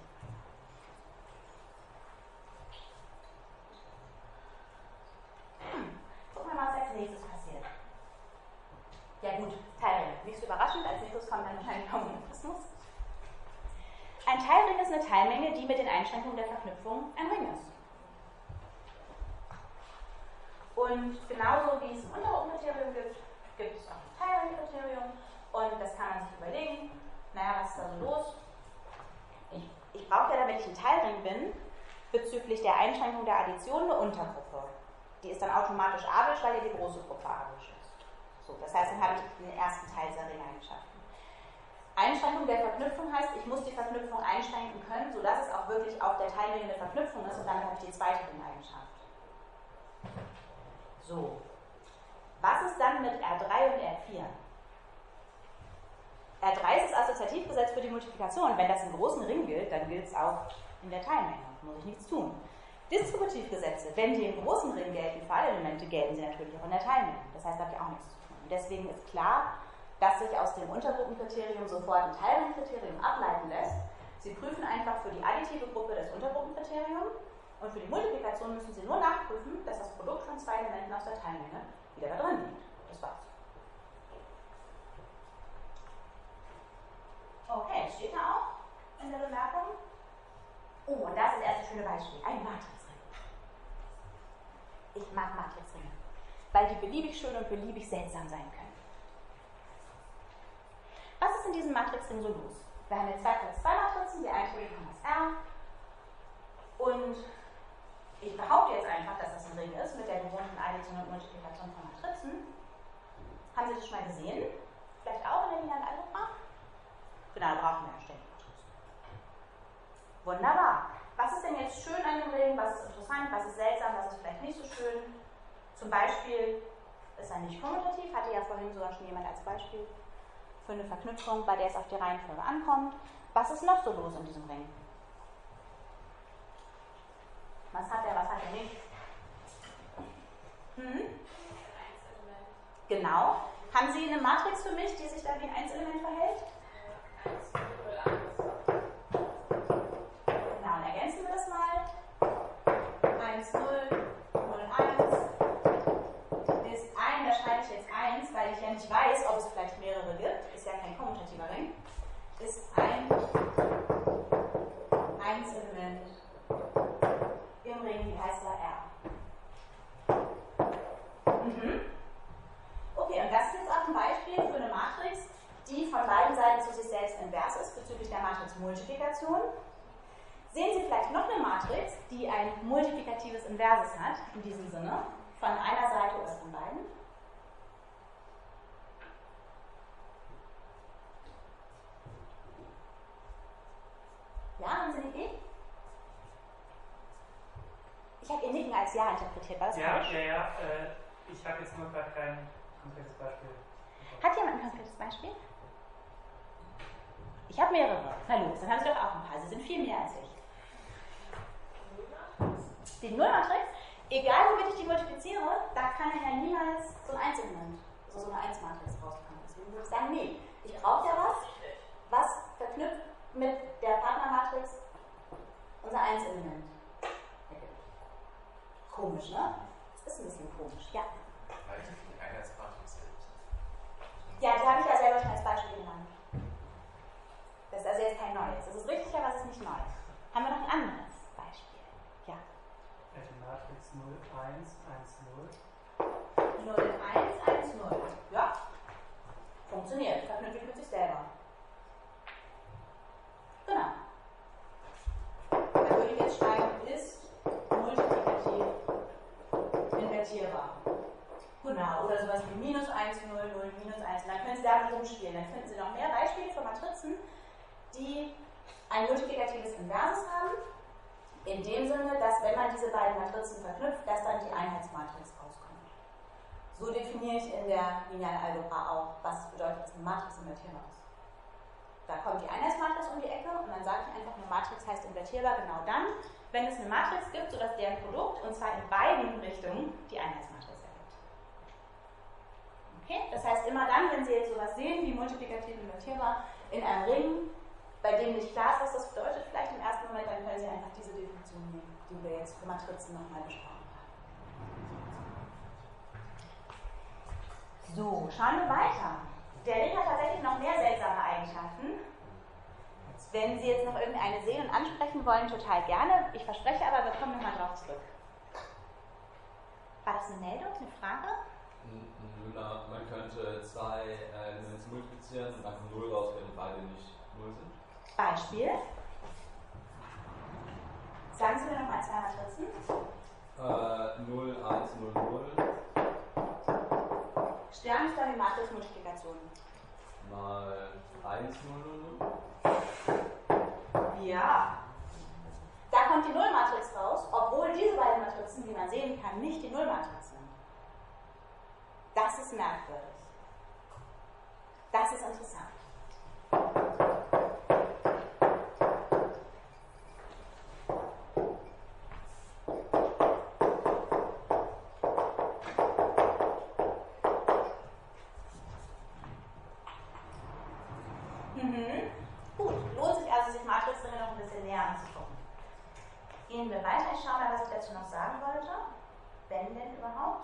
Hm. Gucken wir mal, was als nächstes passiert. Ja gut, Teilring. Nicht so überraschend, als nächstes kommt dann wahrscheinlich Homomorphismus. Ein Teilring ist eine Teilmenge, die mit den Einschränkungen der Verknüpfung ein Ring ist. Und genauso wie es ein Untergrundkriterium gibt, gibt es auch ein Teilringkriterium. Und das kann man sich überlegen. Naja, was ist da so los? Ich, ich brauche ja, damit ich ein Teilring bin, bezüglich der Einschränkung der Addition eine Untergruppe. Die ist dann automatisch abisch, weil ja die große Gruppe abisch ist. So, das heißt, dann habe ich den ersten Teil dieser Ringeigenschaften. Einschränkung der Verknüpfung heißt, ich muss die Verknüpfung einschränken können, sodass es auch wirklich auf der Teilmenge eine Verknüpfung ist und damit habe ich die zweite Ringeigenschaft. So. Was ist dann mit R drei und R vier? R drei ist das Assoziativgesetz für die Multiplikation. Wenn das im großen Ring gilt, dann gilt es auch in der Teilmenge. Muss ich nichts tun. Distributivgesetze, wenn die im großen Ring gelten für alle Elemente, gelten sie natürlich auch in der Teilmenge. Das heißt, da habe ich auch nichts zu tun. Und deswegen ist klar, dass sich aus dem Untergruppenkriterium sofort ein Teilringkriterium ableiten lässt. Sie prüfen einfach für die additive Gruppe das Untergruppenkriterium und für die Multiplikation müssen Sie nur nachprüfen, dass das Produkt von zwei Elementen aus der Teilmenge wieder da drin liegt. Das war's. Okay, steht da auch in der Bemerkung. Oh, und das ist das erste schöne Beispiel. Ein Matrixring. Ich mag Matrixringe, weil die beliebig schön und beliebig seltsam sein können. Was ist in diesem Matrixring so los? Wir haben jetzt zwei Platz zwei Matrizen, die einschlägig haben das R. Und ich behaupte jetzt einfach, dass das ein Ring ist mit der gewohnten Addition und Multiplikation von Matrizen. Haben Sie das schon mal gesehen? Vielleicht auch in der Linearen Algebra? Genau, da brauchen wir ja ständig Matrizen. Wunderbar. Was ist denn jetzt schön an dem Ring? Was ist interessant? Was ist seltsam? Was ist vielleicht nicht so schön? Zum Beispiel ist er nicht kommutativ, hatte ja vorhin sogar schon jemand als Beispiel für eine Verknüpfung, bei der es auf die Reihenfolge ankommt. Was ist noch so los in diesem Ring? Was hat er, was hat er nicht? Hm? Genau. Haben Sie eine Matrix für mich, die sich da wie ein Einselement verhält? Genau, und ergänzen wir das mal. eins, null, null, eins. Ist ein, da schreibe ich jetzt eins, weil ich ja nicht weiß, ob es vielleicht mehrere gibt. Ist ja kein kommutativer Ring. Ist ein Einselement im Ring, wie heißt er? R. Mhm. Okay, und das ist jetzt auch ein Beispiel für eine Matrix, die von beiden Seiten zu sich selbst invers ist, bezüglich der Matrix-Multiplikation. Sehen Sie vielleicht noch eine Matrix, die ein multiplikatives Inverses hat, in diesem Sinne, von einer Seite oder von beiden? Ja, haben Sie eine Idee? Ich habe Ihr Nicken als Ja interpretiert, war das ja, falsch? Ja, ja, äh, ich habe jetzt nur gerade kein konkretes Beispiel. Hat jemand ein konkretes Beispiel? Ich habe mehrere. Na los, dann haben Sie doch auch ein paar. Sie sind viel mehr als ich. Die Nullmatrix, egal womit ich die multipliziere, da kann ja niemals so ein Einselement, also so eine eins-Matrix rauskommen. Deswegen würde ich sagen, nee, ich brauche ja was, was verknüpft mit der Partnermatrix unser Einselement. Komisch, ne? Das ist ein bisschen komisch, ja. Weil die Einheitsmatrix selbst. Ja, die habe ich ja selber schon als Beispiel genannt. Das ist also jetzt kein neues. Das ist richtig, aber es ist nicht neu. Haben wir noch ein anderes Beispiel? Ja. Die Matrix null, eins, eins, null. null, eins, eins, null. Ja. Funktioniert. Verknüpft sich mit sich selber. Genau. Da würde ich jetzt schreiben, ist multiplikativ invertierbar. Genau. Oder sowas wie minus eins, null, null, minus eins. Und dann können Sie damit rumspielen. Dann finden Sie noch mehr Beispiele für Matrizen, die ein multiplikatives Inverses haben. In dem Sinne, dass wenn man diese beiden Matrizen verknüpft, dass dann die Einheitsmatrix rauskommt. So definiere ich in der linearen Algebra auch, was es bedeutet, dass eine Matrix invertierbar ist. Da kommt die Einheitsmatrix um die Ecke und dann sage ich einfach, eine Matrix heißt invertierbar genau dann, wenn es eine Matrix gibt, sodass deren Produkt, und zwar in beiden Richtungen, die Einheitsmatrix ergibt. Okay? Das heißt, immer dann, wenn Sie jetzt sowas sehen wie multiplikativ invertierbar in einem Ring, bei dem nicht klar ist, was das bedeutet, vielleicht im ersten Moment, dann können Sie einfach diese Definition nehmen, die wir jetzt für Matrizen nochmal besprochen haben. So, schauen wir weiter. Der Ring hat tatsächlich noch mehr seltsame Eigenschaften. Wenn Sie jetzt noch irgendeine sehen und ansprechen wollen, total gerne. Ich verspreche aber, wir kommen nochmal drauf zurück. War das eine Meldung, eine Frage? Na, man könnte zwei äh, Elemente multiplizieren und einfach null rausgehen und beide nicht null sind. Beispiel. Sagen Sie mir nochmal zwei Matrizen. Äh, null, eins, null, null. Stern ist dann die Matrixmultiplikation. Mal eins, null, null, null. Ja. Da kommt die Nullmatrix raus, obwohl diese beiden Matrizen, wie man sehen kann, nicht die Nullmatrix sind. Das ist merkwürdig. Das ist interessant. Mhm. Gut, lohnt sich also, sich Matrixringe noch ein bisschen näher anzugucken. Gehen wir weiter. Ich schaue mal, was ich dazu noch sagen wollte. Wenn denn überhaupt?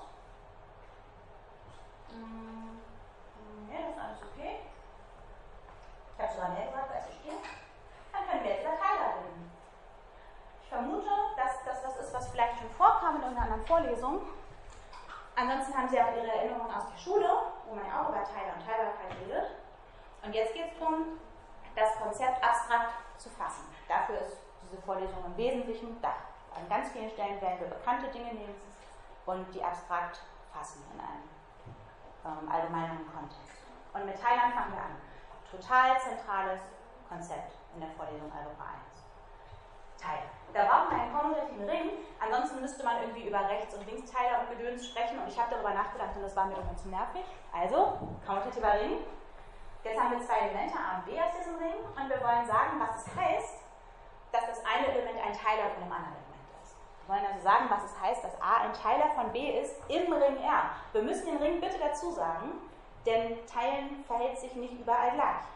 Hm, ne, das ist alles okay. Ich habe sogar mehr gesagt, als ich stehe. Dann können wir jetzt über Teiler reden. Ich vermute, dass das was ist, was vielleicht schon vorkam in irgendeiner anderen Vorlesung. Ansonsten haben Sie auch Ihre Erinnerungen aus der Schule, wo man ja auch über Teiler und Teilbarkeit redet. Und jetzt geht es darum, das Konzept abstrakt zu fassen. Dafür ist diese Vorlesung im Wesentlichen da. An ganz vielen Stellen werden wir bekannte Dinge nehmen und die abstrakt fassen in einem ähm, allgemeineren Kontext. Und mit Teilern fangen wir an. Total zentrales Konzept in der Vorlesung Algebra eins. Teil. Da braucht man einen kommutativen Ring, ansonsten müsste man irgendwie über Rechts- und Linksteiler und Gedöns sprechen und ich habe darüber nachgedacht und das war mir irgendwann zu nervig. Also, kommutativer Ring. Jetzt haben wir zwei Elemente, A und B aus diesem Ring und wir wollen sagen, was es heißt, dass das eine Element ein Teiler von dem anderen Element ist. Wir wollen also sagen, was es heißt, dass A ein Teiler von B ist im Ring R. Wir müssen den Ring bitte dazu sagen, denn Teilen verhält sich nicht überall gleich.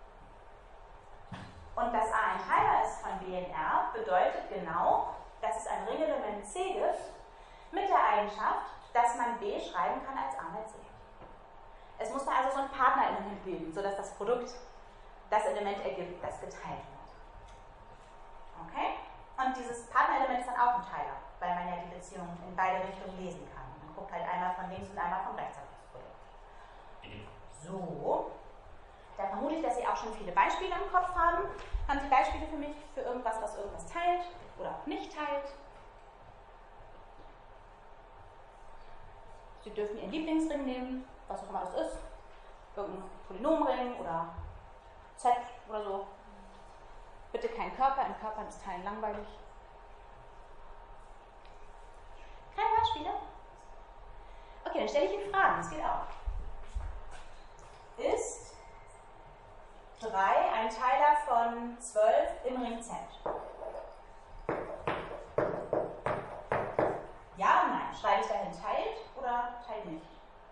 Und dass A ein Teiler ist von B in R, bedeutet genau, dass es ein Ringelement C gibt, mit der Eigenschaft, dass man B schreiben kann als A mal C. Es muss da also so ein Partnerelement geben, sodass das Produkt das Element ergibt, das geteilt wird. Okay? Und dieses Partnerelement ist dann auch ein Teiler, weil man ja die Beziehung in beide Richtungen lesen kann. Man guckt halt einmal von links und einmal von rechts auf das Produkt. So. Da vermute ich, dass Sie auch schon viele Beispiele im Kopf haben. Haben Sie Beispiele für mich für irgendwas, was irgendwas teilt oder auch nicht teilt? Sie dürfen Ihren Lieblingsring nehmen, was auch immer das ist. Irgendein Polynomring oder Z oder so. Bitte kein Körper, im Körper ist Teilen langweilig. Keine Beispiele? Okay, dann stelle ich Ihnen Fragen, das geht auch. Ist drei ein Teiler von zwölf im Ring Z? Ja und nein. Schreibe ich dahin teilt oder teilt nicht?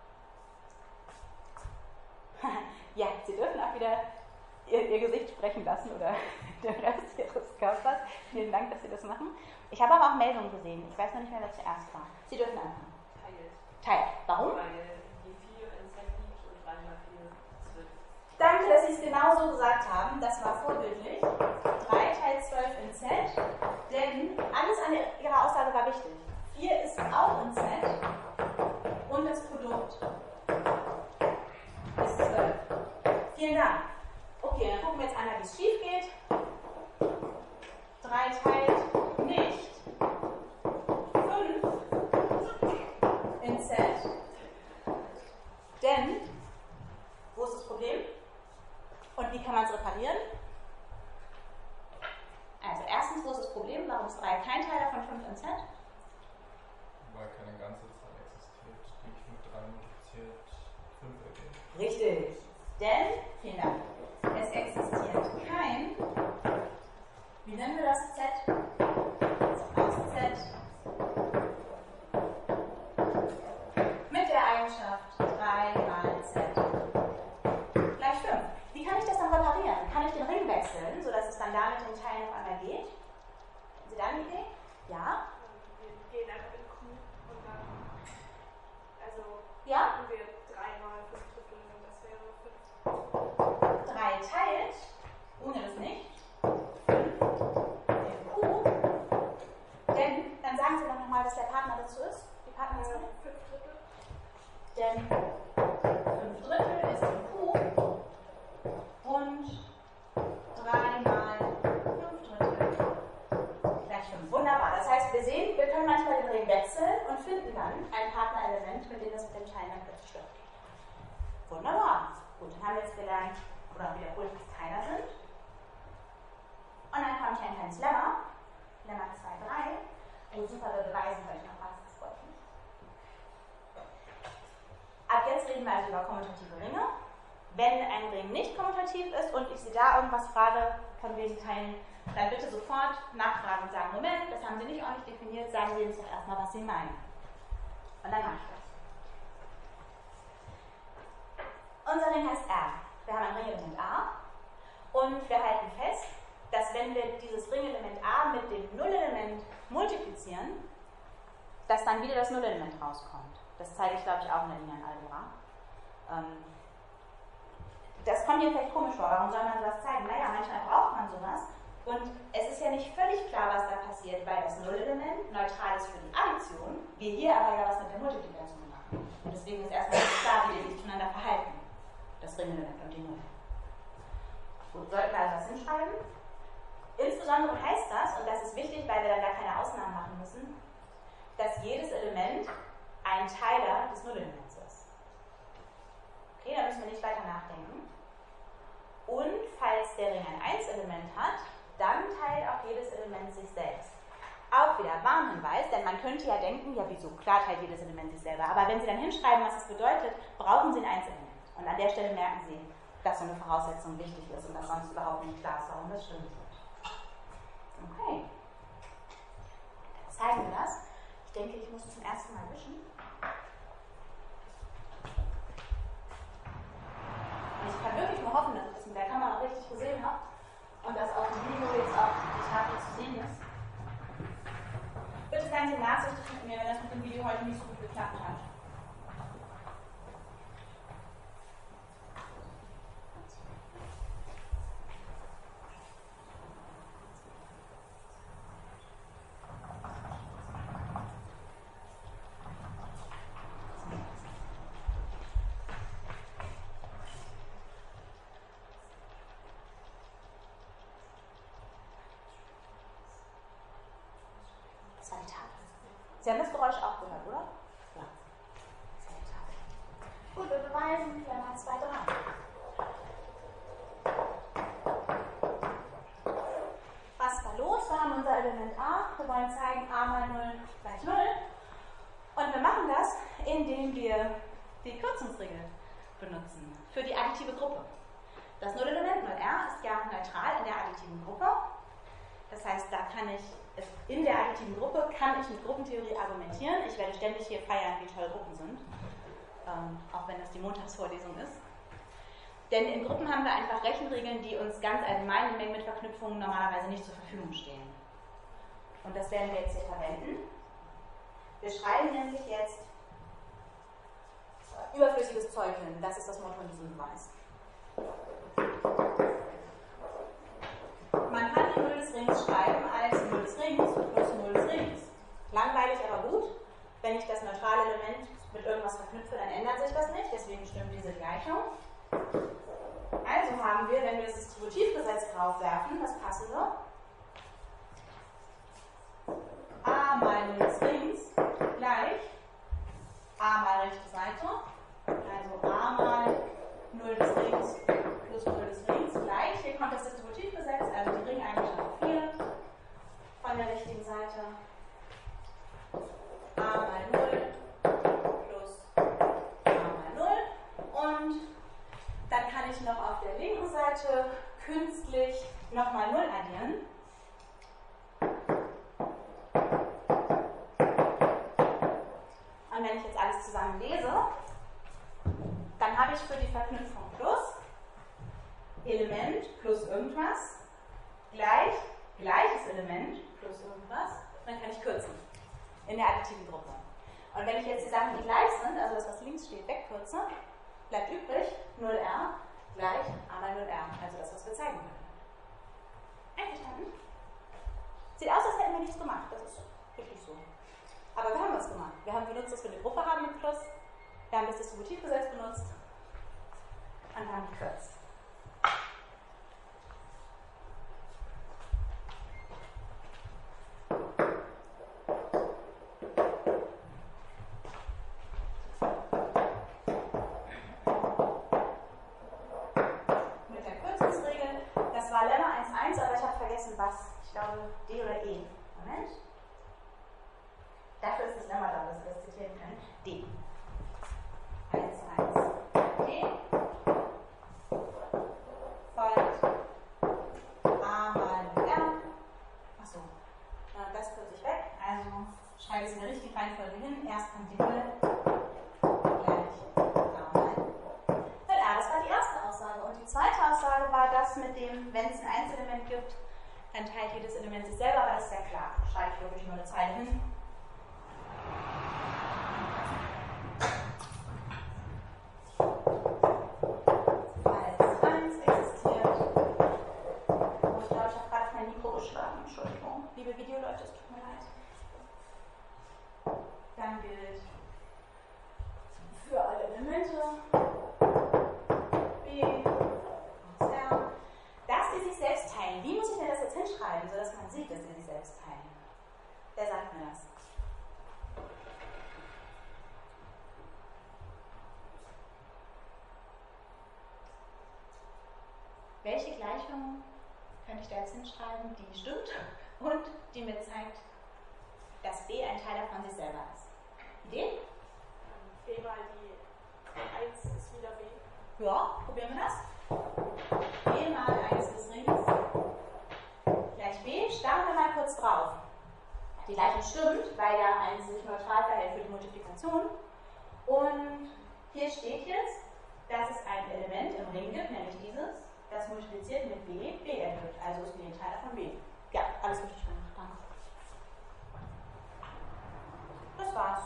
Ja, Sie dürfen auch wieder ihr, ihr Gesicht sprechen lassen oder den Rest Ihres Körpers. Vielen Dank, dass Sie das machen. Ich habe aber auch Meldungen gesehen. Ich weiß noch nicht mehr, wer zuerst war. Sie dürfen anfangen. Teilt. Teilt. Warum? Weil die vier in Z liegt und drei mal vier zwölf. Danke, dass Sie es genauso gesagt haben. Das war vorbildlich. drei teilt zwölf in Z, denn alles an Ihrer Aussage war richtig. vier ist auch in Z und das Produkt ist zwölf. Vielen Dank. Okay, dann gucken wir jetzt einmal, wie es schief geht. drei teilt nicht fünf in Z, denn wo ist das Problem? Und wie kann man es reparieren? Also erstens, wo ist das Problem? Warum ist drei kein Teiler von fünf in Z? Weil keine ganze Zahl existiert, die ich mit drei Dann kann ich den Ring wechseln, sodass es dann da mit den Teilen auf einmal geht. Haben Sie da eine Idee? Ja? Wir gehen einfach in Q und dann, also Ja? machen wir drei mal fünf Drittel und das wäre fünf. drei teilt, ohne das nicht, fünf Q. Denn, dann sagen Sie doch nochmal, was der Partner dazu ist. Die Partnerzahl? fünf Drittel. Denn fünf Drittel ist in Q und drei mal fünf Drittel gleich fünf. Wunderbar. Das heißt, wir sehen, wir können manchmal den Ring wechseln und finden dann ein Partnerelement, mit dem das mit dem Teilen dann plötzlich stimmt. Wunderbar. Gut, dann haben wir jetzt gelernt, oder wiederholt, was Teiler sind. Und dann kommt hier ein kleines Lemma. Lemma zwei, drei. Oh, super, wir beweisen euch noch was. Das freut mich. Ab jetzt reden wir also über kommutative Ringe. Wenn ein Ring nicht kommutativ ist und ich Sie da irgendwas frage, von wegen Teilen, dann bitte sofort nachfragen und sagen, Moment, das haben Sie nicht ordentlich definiert, sagen Sie uns doch erstmal, was Sie meinen. Und dann mache ich das. Unser Ring heißt R. Wir haben ein Ringelement A und wir halten fest, dass wenn wir dieses Ringelement A mit dem Nullelement multiplizieren, dass dann wieder das Nullelement rauskommt. Das zeige ich, glaube ich, auch in der linearen Algebra. Ähm, das kommt hier vielleicht komisch vor. Warum soll man sowas zeigen? Naja, manchmal braucht man sowas. Und es ist ja nicht völlig klar, was da passiert, weil das Nullelement neutral ist für die Addition, wir hier aber ja was mit der Multiplikation machen. Und deswegen ist erstmal nicht klar, wie die sich zueinander verhalten. Das Ringelement und die Null. Gut, sollten wir also was hinschreiben? Insbesondere heißt das, und das ist wichtig, weil wir dann gar keine Ausnahmen machen müssen, dass jedes Element ein Teiler des Nullelements ist. Okay, da müssen wir nicht weiter nachdenken. Und falls der Ring ein eins-Element hat, dann teilt auch jedes Element sich selbst. Auch wieder Warnhinweis, denn man könnte ja denken, ja wieso, klar teilt jedes Element sich selber. Aber wenn Sie dann hinschreiben, was das bedeutet, brauchen Sie ein eins-Element. Und an der Stelle merken Sie, dass so eine Voraussetzung wichtig ist und dass sonst überhaupt nicht klar ist, warum das stimmt. Okay. Zeigen wir das. Ich denke, ich muss zum ersten Mal wischen. Und ich kann wirklich nur hoffen, dass ich das mit der Kamera richtig gesehen habe und dass auf dem Video jetzt auch die Tafel zu sehen ist. Bitte seien Sie nachsichtig mit mir, wenn das mit dem Video heute nicht so gut geklappt hat. Sie haben das Geräusch auch gehört, oder? Ja. Gut, wir beweisen Lemma zwei, drei. Was ist da los? Wir haben unser Element A. Wir wollen zeigen, a mal null gleich null. Und wir machen das, indem wir die Kürzungsregel benutzen für die additive Gruppe. Das Nullelement null R ist ja neutral in der additiven Gruppe. Das heißt, da kann ich, in der additiven Gruppe kann ich mit Gruppentheorie argumentieren. Ich werde ständig hier feiern, wie toll Gruppen sind, ähm, auch wenn das die Montagsvorlesung ist. Denn in Gruppen haben wir einfach Rechenregeln, die uns ganz allgemein in Mengen mit Verknüpfungen normalerweise nicht zur Verfügung stehen. Und das werden wir jetzt hier verwenden. Wir schreiben nämlich jetzt überflüssiges Zeug hin. Das ist das Motto in diesem Beweis. Man kann die Null des Rings schreiben als Null des Rings plus Null des Rings. Langweilig, aber gut. Wenn ich das neutrale Element mit irgendwas verknüpfe, dann ändert sich das nicht. Deswegen stimmt diese Gleichung. Also haben wir, wenn wir das Distributivgesetz draufwerfen, das passende, a mal Null des Rings gleich a mal rechte Seite. Also a mal Null des Rings plus Null des Rings gleich. Hier kommt das Distributivgesetz, also die Ringeigenschaft vier von der richtigen Seite. A mal null plus a mal null. Und dann kann ich noch auf der linken Seite künstlich nochmal null addieren. Und wenn ich jetzt alles zusammen lese, dann habe ich für die Verknüpfung plus Element plus irgendwas gleich gleiches Element plus irgendwas, dann kann ich kürzen in der additiven Gruppe. Und wenn ich jetzt die Sachen, die gleich sind, also das, was links steht, wegkürze, bleibt übrig null r gleich a mal null r, also das, was wir zeigen können. Einverstanden? Sieht aus, als hätten wir nichts gemacht, das ist richtig so. Aber wir haben was gemacht. Wir haben benutzt, dass wir eine Gruppe haben mit Plus, wir haben das Distributivgesetz benutzt und haben gekürzt. Was? Ich glaube D oder E. Moment. Dafür ist das Lemma da, dass wir das zitieren können. D. eins, eins. D. Folgt A mal R. Achso. Das kürze ich weg. Also schreibe ich es in der richtigen Reihenfolge hin. Erst kommt die null. Gleich A mal null R. Das war die erste Aussage. Und die zweite Aussage war das mit dem, wenn es ein Einzelement gibt, dann teilt jedes Element sich selber, aber das ist ja klar. Schreibe ich wirklich nur eine Zeile hin. Falls eins existiert. Oh, ich glaube, ich habe gerade auf mein Mikro geschlagen. Entschuldigung. Liebe Videoleute, es tut mir leid. Dann gilt für alle Elemente B und R, dass sie sich selbst teilen. Wie muss ich denn das jetzt hinschreiben, sodass man sieht, dass sie sich selbst teilen? Wer sagt mir das? Welche Gleichung könnte ich da jetzt hinschreiben, die stimmt und die mir zeigt, dass B ein Teil von sich selber ist? Idee? B mal die eins ist wieder B. Ja, probieren wir das. B mal eins des Rings gleich B. Starren wir mal kurz drauf. Die Gleichung stimmt, weil ja eins sich neutral verhält für die Multiplikation. Und hier steht jetzt, dass es ein Element im Ring gibt, nämlich dieses, das multipliziert mit B, B erhöht. Also ist B ein Teil von B. Ja, alles richtig gemacht, danke. Das war's.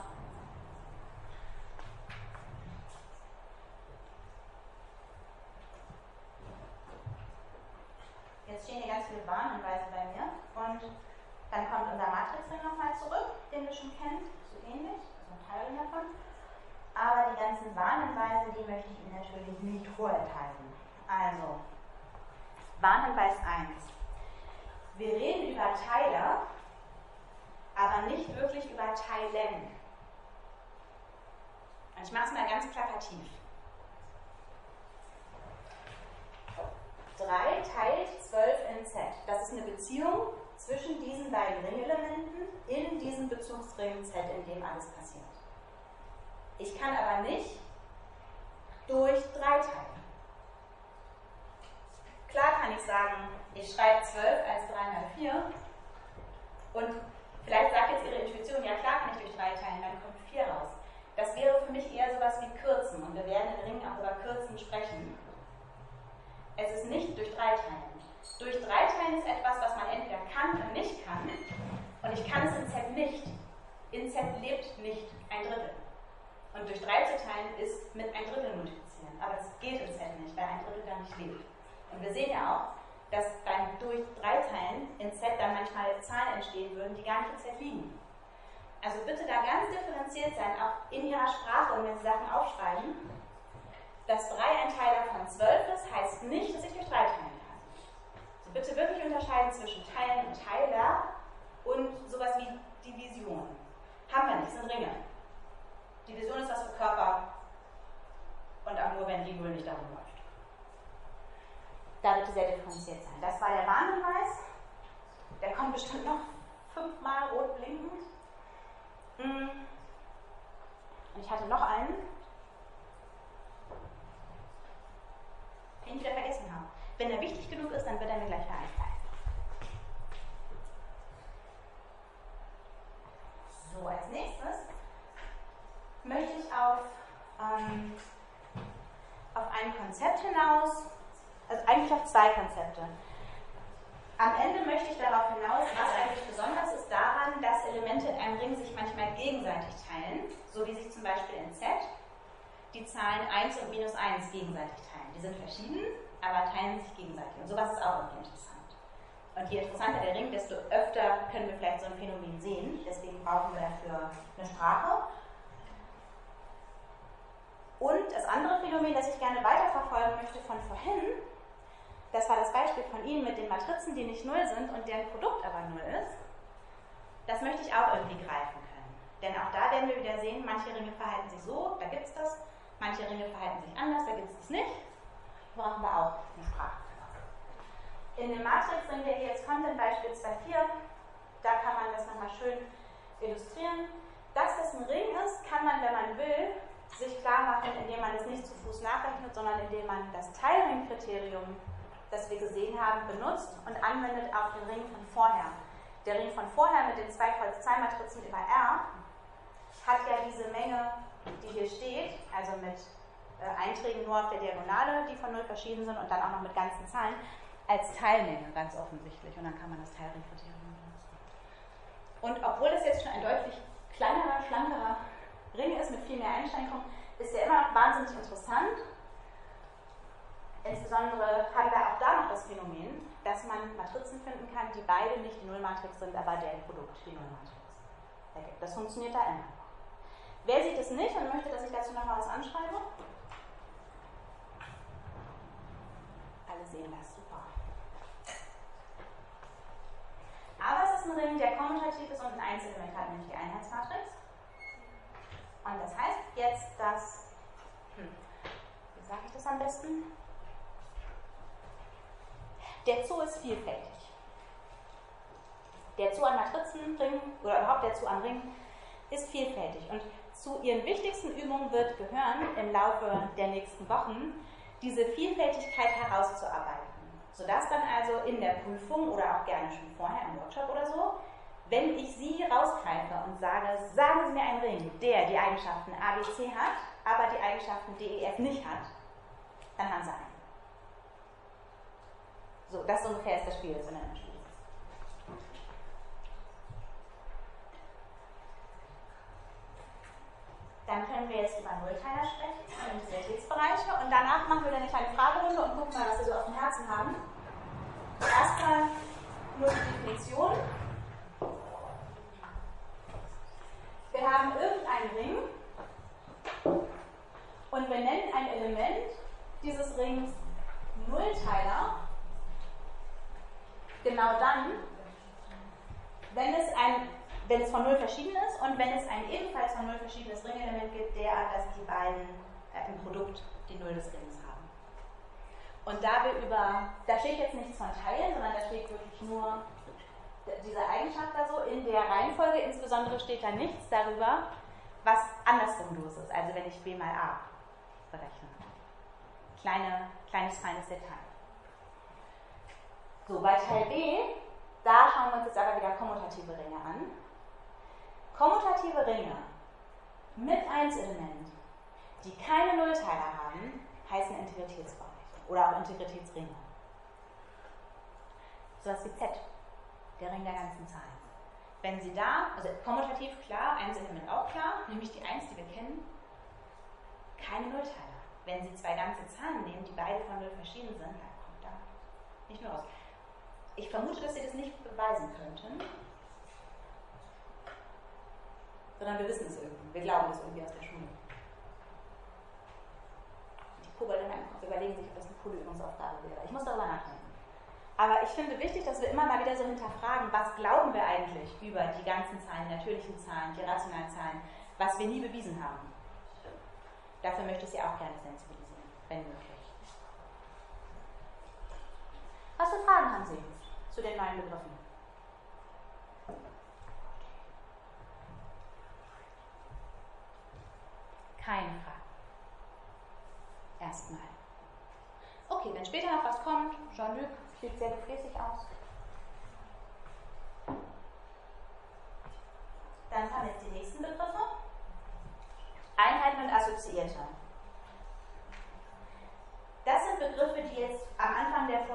Jetzt stehen hier ganz viele Warnhinweise bei mir und dann kommt unser Matrixring nochmal zurück, den wir schon kennen, so ähnlich, also ein Teil davon. Aber die ganzen Warnhinweise, die möchte ich Ihnen natürlich nicht vorenthalten. Also, Warnhinweis eins. Wir reden über Teiler, aber nicht wirklich über Teilen. Und ich mache es mal ganz plakativ. drei teilt zwölf in Z. Das ist eine Beziehung zwischen diesen beiden Ringelementen in diesem Bezugsring Z, in dem alles passiert. Ich kann aber nicht durch drei teilen. Klar kann ich sagen, ich schreibe zwölf als drei mal vier und vielleicht sagt jetzt Ihre Intuition, ja klar kann ich durch drei teilen, dann kommt vier raus. Das wäre für mich eher sowas wie Kürzen und wir werden im Ring auch über Kürzen sprechen. Es ist nicht durch drei teilen. Durch drei teilen ist etwas, was man entweder kann oder nicht kann. Und ich kann es in Z nicht. In Z lebt nicht ein Drittel. Und durch drei zu teilen ist mit ein Drittel multiplizieren. Aber das geht in Z nicht, weil ein Drittel da nicht lebt. Und wir sehen ja auch, dass beim durch drei teilen in Z dann manchmal Zahlen entstehen würden, die gar nicht in Z liegen. Also bitte da ganz differenziert sein, auch in Ihrer Sprache und wenn Sie Sachen aufschreiben. Dass drei ein Teiler von zwölf ist, heißt nicht, dass ich durch drei teilen kann. Also bitte wirklich unterscheiden zwischen Teilen und Teiler und sowas wie Division. Haben wir nicht, sind Ringe. Division ist was für Körper und auch nur, wenn die Null nicht darum läuft. Da bitte sehr differenziert sein. Das war der Warnhinweis. Der kommt bestimmt noch fünfmal rot blinkend. Und ich hatte noch einen, den ich wieder vergessen habe. Wenn er wichtig genug ist, dann wird er mir gleich wieder einfallen. So, als nächstes möchte ich auf, ähm, auf ein Konzept hinaus, also eigentlich ich auf zwei Konzepte. Am Ende möchte ich darauf hinaus, was eigentlich besonders ist daran, dass Elemente in einem Ring sich manchmal gegenseitig teilen, so wie sich zum Beispiel in Z die Zahlen eins und minus eins gegenseitig teilen. Die sind verschieden, aber teilen sich gegenseitig. Und sowas ist auch irgendwie interessant. Und je interessanter der Ring, desto öfter können wir vielleicht so ein Phänomen sehen. Deswegen brauchen wir dafür eine Sprache. Und das andere Phänomen, das ich gerne weiterverfolgen möchte von vorhin, das war das Beispiel von Ihnen mit den Matrizen, die nicht null sind und deren Produkt aber null ist. Das möchte ich auch irgendwie greifen können. Denn auch da werden wir wieder sehen, manche Ringe verhalten sich so, da gibt es das. Manche Ringe verhalten sich anders, da gibt es das nicht. Brauchen wir auch eine Sprache. In dem Matrixring, der hier jetzt kommt, in Beispiel zwei Punkt vier, da kann man das nochmal schön illustrieren. Dass das ein Ring ist, kann man, wenn man will, sich klar machen, indem man es nicht zu Fuß nachrechnet, sondern indem man das Teilringkriterium, das wir gesehen haben, benutzt und anwendet auf den Ring von vorher. Der Ring von vorher mit den zwei Kreuz zwei Matrizen über R hat ja diese Menge, die hier steht, also mit äh, Einträgen nur auf der Diagonale, die von null verschieden sind und dann auch noch mit ganzen Zahlen, als Teilmenge ganz offensichtlich. Und dann kann man das Teilringkriterium benutzen. Und obwohl es jetzt schon ein deutlich kleinerer, schlankerer Ring ist mit viel mehr Einschränkungen, ist der immer noch wahnsinnig interessant. Insbesondere haben wir auch da noch das Phänomen, dass man Matrizen finden kann, die beide nicht die Nullmatrix sind, aber deren Produkt die Nullmatrix ergibt. Das funktioniert da immer. Wer sieht es nicht und möchte, dass ich dazu noch mal was anschreibe? Alle sehen das, super. Aber es ist ein Ring, der kommutativ ist und ein Einzelement hat, nämlich die Einheitsmatrix. Und das heißt jetzt, dass, hm, wie sage ich das am besten? Der Zoo ist vielfältig. Der Zoo an Matrizenringen oder überhaupt der Zoo an Ringen ist vielfältig. Und zu Ihren wichtigsten Übungen wird gehören, im Laufe der nächsten Wochen, diese Vielfältigkeit herauszuarbeiten. Sodass dann also in der Prüfung oder auch gerne schon vorher im Workshop oder so, wenn ich Sie rausgreife und sage, sagen Sie mir einen Ring, der die Eigenschaften A, B, C hat, aber die Eigenschaften D, E, F nicht hat, dann haben Sie einen. So, das ungefähr ist das Spiel, das wir dann spielen. Dann können wir jetzt über Nullteiler sprechen, und Integritätsbereiche, und danach machen wir dann eine kleine Fragerunde und gucken mal, was wir so auf dem Herzen haben. Erstmal nur die Definition. Wir haben irgendeinen Ring und wir nennen ein Element dieses Rings Nullteiler genau dann, wenn es, ein, wenn es von Null verschieden ist und wenn es ein ebenfalls von Null verschiedenes Ringelement gibt, derart, dass die beiden äh, im Produkt die Null des Rings haben. Und da wir über, da steht jetzt nichts von Teilen, sondern da steht wirklich nur diese Eigenschaft da so, in der Reihenfolge insbesondere steht da nichts darüber, was andersrum los ist, also wenn ich B mal A berechne. Kleine, kleines, feines Detail. So, bei Teil B, da schauen wir uns jetzt aber wieder kommutative Ringe an. Kommutative Ringe mit Einzelement, die keine Nullteiler haben, heißen Integritätsbereiche oder auch Integritätsringe. So was wie Z, der Ring der ganzen Zahlen. Wenn Sie da, also kommutativ klar, Einzelement auch klar, nämlich die eins, die wir kennen, keine Nullteiler. Wenn Sie zwei ganze Zahlen nehmen, die beide von Null verschieden sind, dann kommt da nicht mehr raus. Ich vermute, dass Sie das nicht beweisen könnten, sondern wir wissen es irgendwie. Wir glauben das irgendwie aus der Schule. Die Kobolde in meinem Kopf überlegen sich, ob das eine coole Übungsaufgabe wäre. Ich muss darüber nachdenken. Aber ich finde wichtig, dass wir immer mal wieder so hinterfragen, was glauben wir eigentlich über die ganzen Zahlen, die natürlichen Zahlen, die rationalen Zahlen, was wir nie bewiesen haben. Dafür möchte ich Sie auch gerne sensibilisieren, wenn möglich. Was für Fragen haben Sie zu den neuen Begriffen? Keine Fragen. Erstmal. Okay, wenn später noch was kommt, Jean-Luc sieht sehr gefräßig aus. Dann kommen jetzt die nächsten Begriffe. Einheiten und Assoziierte. Das sind Begriffe, die jetzt am Anfang der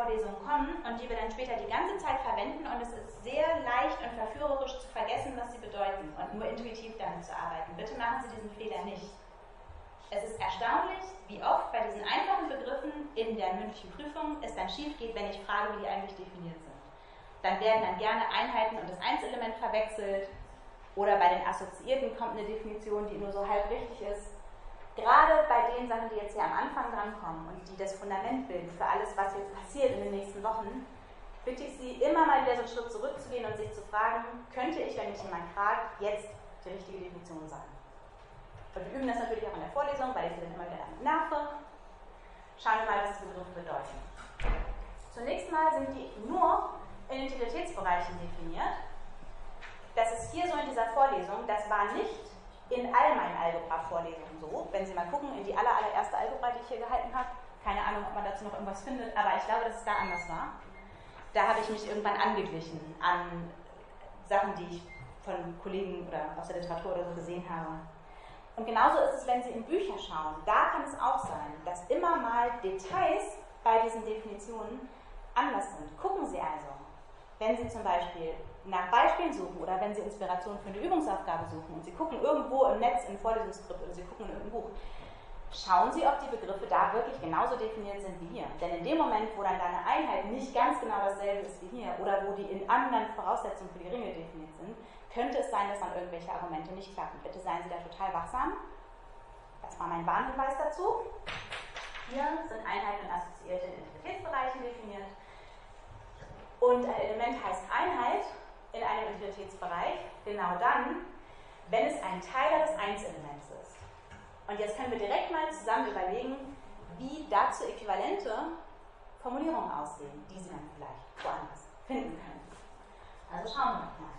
die wir dann später die ganze Zeit verwenden und es ist sehr leicht und verführerisch zu vergessen, was sie bedeuten und nur intuitiv damit zu arbeiten. Bitte machen Sie diesen Fehler nicht. Es ist erstaunlich, wie oft bei diesen einfachen Begriffen in der mündlichen Prüfung es dann schief geht, wenn ich frage, wie die eigentlich definiert sind. Dann werden dann gerne Einheiten und das Einzelement verwechselt oder bei den Assoziierten kommt eine Definition, die nur so halb richtig ist. Gerade bei den Sachen, die jetzt hier am Anfang drankommen und die das Fundament bilden für alles, was jetzt passiert in den nächsten Wochen, bitte ich Sie, immer mal wieder so einen Schritt zurückzugehen und sich zu fragen, könnte ich, wenn mich jemand fragt, jetzt die richtige Definition sagen? Und wir üben das natürlich auch in der Vorlesung, weil ich Sie dann immer wieder damit nerve. Schauen wir mal, was die Begriffe bedeuten. Zunächst mal sind die nur in Integritätsbereichen definiert. Das ist hier so in dieser Vorlesung, das war nicht in all meinen Algebra-Vorlesungen so. Wenn Sie mal gucken, in die aller, allererste Algebra, die ich hier gehalten habe, keine Ahnung, ob man dazu noch irgendwas findet, aber ich glaube, dass es da anders war. Da habe ich mich irgendwann angeglichen an Sachen, die ich von Kollegen oder aus der Literatur oder so gesehen habe. Und genauso ist es, wenn Sie in Bücher schauen. Da kann es auch sein, dass immer mal Details bei diesen Definitionen anders sind. Gucken Sie also, wenn Sie zum Beispiel nach Beispielen suchen oder wenn Sie Inspiration für eine Übungsaufgabe suchen und Sie gucken irgendwo im Netz, im Vorlesungsskript oder Sie gucken in irgendeinem Buch, schauen Sie, ob die Begriffe da wirklich genauso definiert sind wie hier. Denn in dem Moment, wo dann deine Einheit nicht ganz genau dasselbe ist wie hier oder wo die in anderen Voraussetzungen für die Ringe definiert sind, könnte es sein, dass dann irgendwelche Argumente nicht klappen. Bitte seien Sie da total wachsam. Das war mein Warnhinweis dazu. Hier sind Einheiten und assoziierte Integritätsbereiche definiert. Und ein Element heißt Einheit in einem Integritätsbereich genau dann, wenn es ein Teiler des Einzelements ist. Und jetzt können wir direkt mal zusammen überlegen, wie dazu äquivalente Formulierungen aussehen, die Sie dann vielleicht woanders finden können. Also schauen wir mal.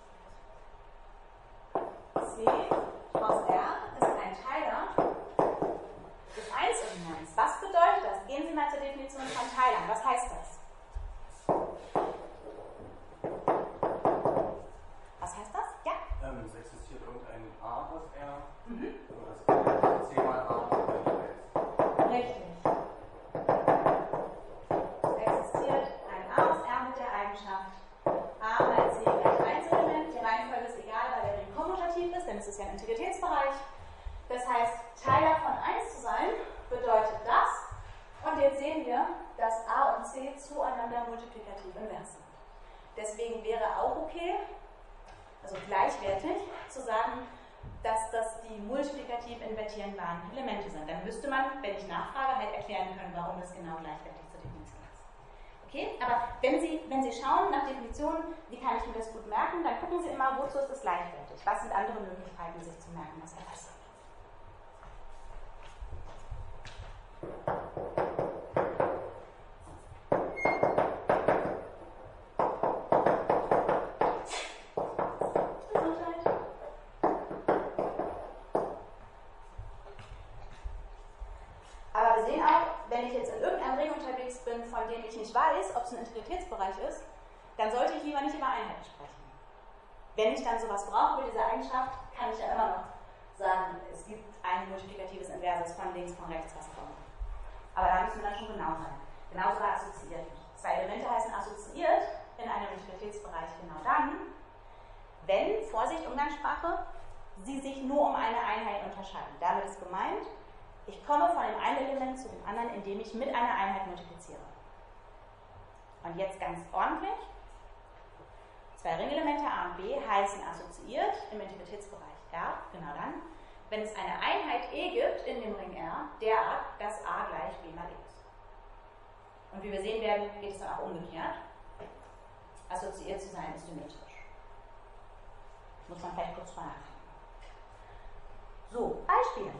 C aus R ist ein Teiler des Einzelements. Was bedeutet das? Gehen Sie mal zur Definition von Teilern. Was heißt das? Was heißt das? Ja? Ähm, es existiert irgendein A aus R. Mhm. Also C mal A. Richtig. Es existiert ein A aus R mit der Eigenschaft A mal C gleich Einzelement. Die Reihenfolge ist egal, weil der Ring kommutativ ist, denn es ist ja ein Integritätsbereich. Das heißt, Teiler von eins zu sein, bedeutet das. Und jetzt sehen wir, dass A und C zueinander multiplikativ invers sind. Deswegen wäre auch okay, also gleichwertig, zu sagen, dass das die multiplikativ invertierenbaren Elemente sind. Dann müsste man, wenn ich nachfrage, halt erklären können, warum das genau gleichwertig zur Definition ist. Okay? Aber wenn Sie, wenn Sie schauen nach Definitionen, wie kann ich mir das gut merken, dann gucken Sie immer, wozu ist das gleichwertig? Was sind andere Möglichkeiten, sich zu merken, was etwas ist? Aber wir sehen auch, wenn ich jetzt in irgendeinem Ring unterwegs bin, von dem ich nicht weiß, ob es ein Integritätsbereich ist, dann sollte ich lieber nicht über Einheiten sprechen. Wenn ich dann sowas brauche über diese Eigenschaft, kann ich ja immer noch sagen, es gibt ein multiplikatives Inverses von links, von rechts, was kommt. Aber da müssen wir dann schon genau sein. Genauso bei assoziiert. Zwei Elemente heißen assoziiert in einem Integritätsbereich genau dann, wenn, Vorsicht, Umgangssprache, sie sich nur um eine Einheit unterscheiden. Damit ist gemeint, ich komme von dem einen Element zu dem anderen, indem ich mit einer Einheit multipliziere. Und jetzt ganz ordentlich. Zwei Ringelemente A und B heißen assoziiert im Integritätsbereich R, genau dann, wenn es eine Einheit E gibt in dem Ring R, derart, dass A gleich B mal E ist. Und wie wir sehen werden, geht es dann auch umgekehrt. Assoziiert zu sein ist symmetrisch. Muss man vielleicht kurz mal nachdenken. So, Beispiele.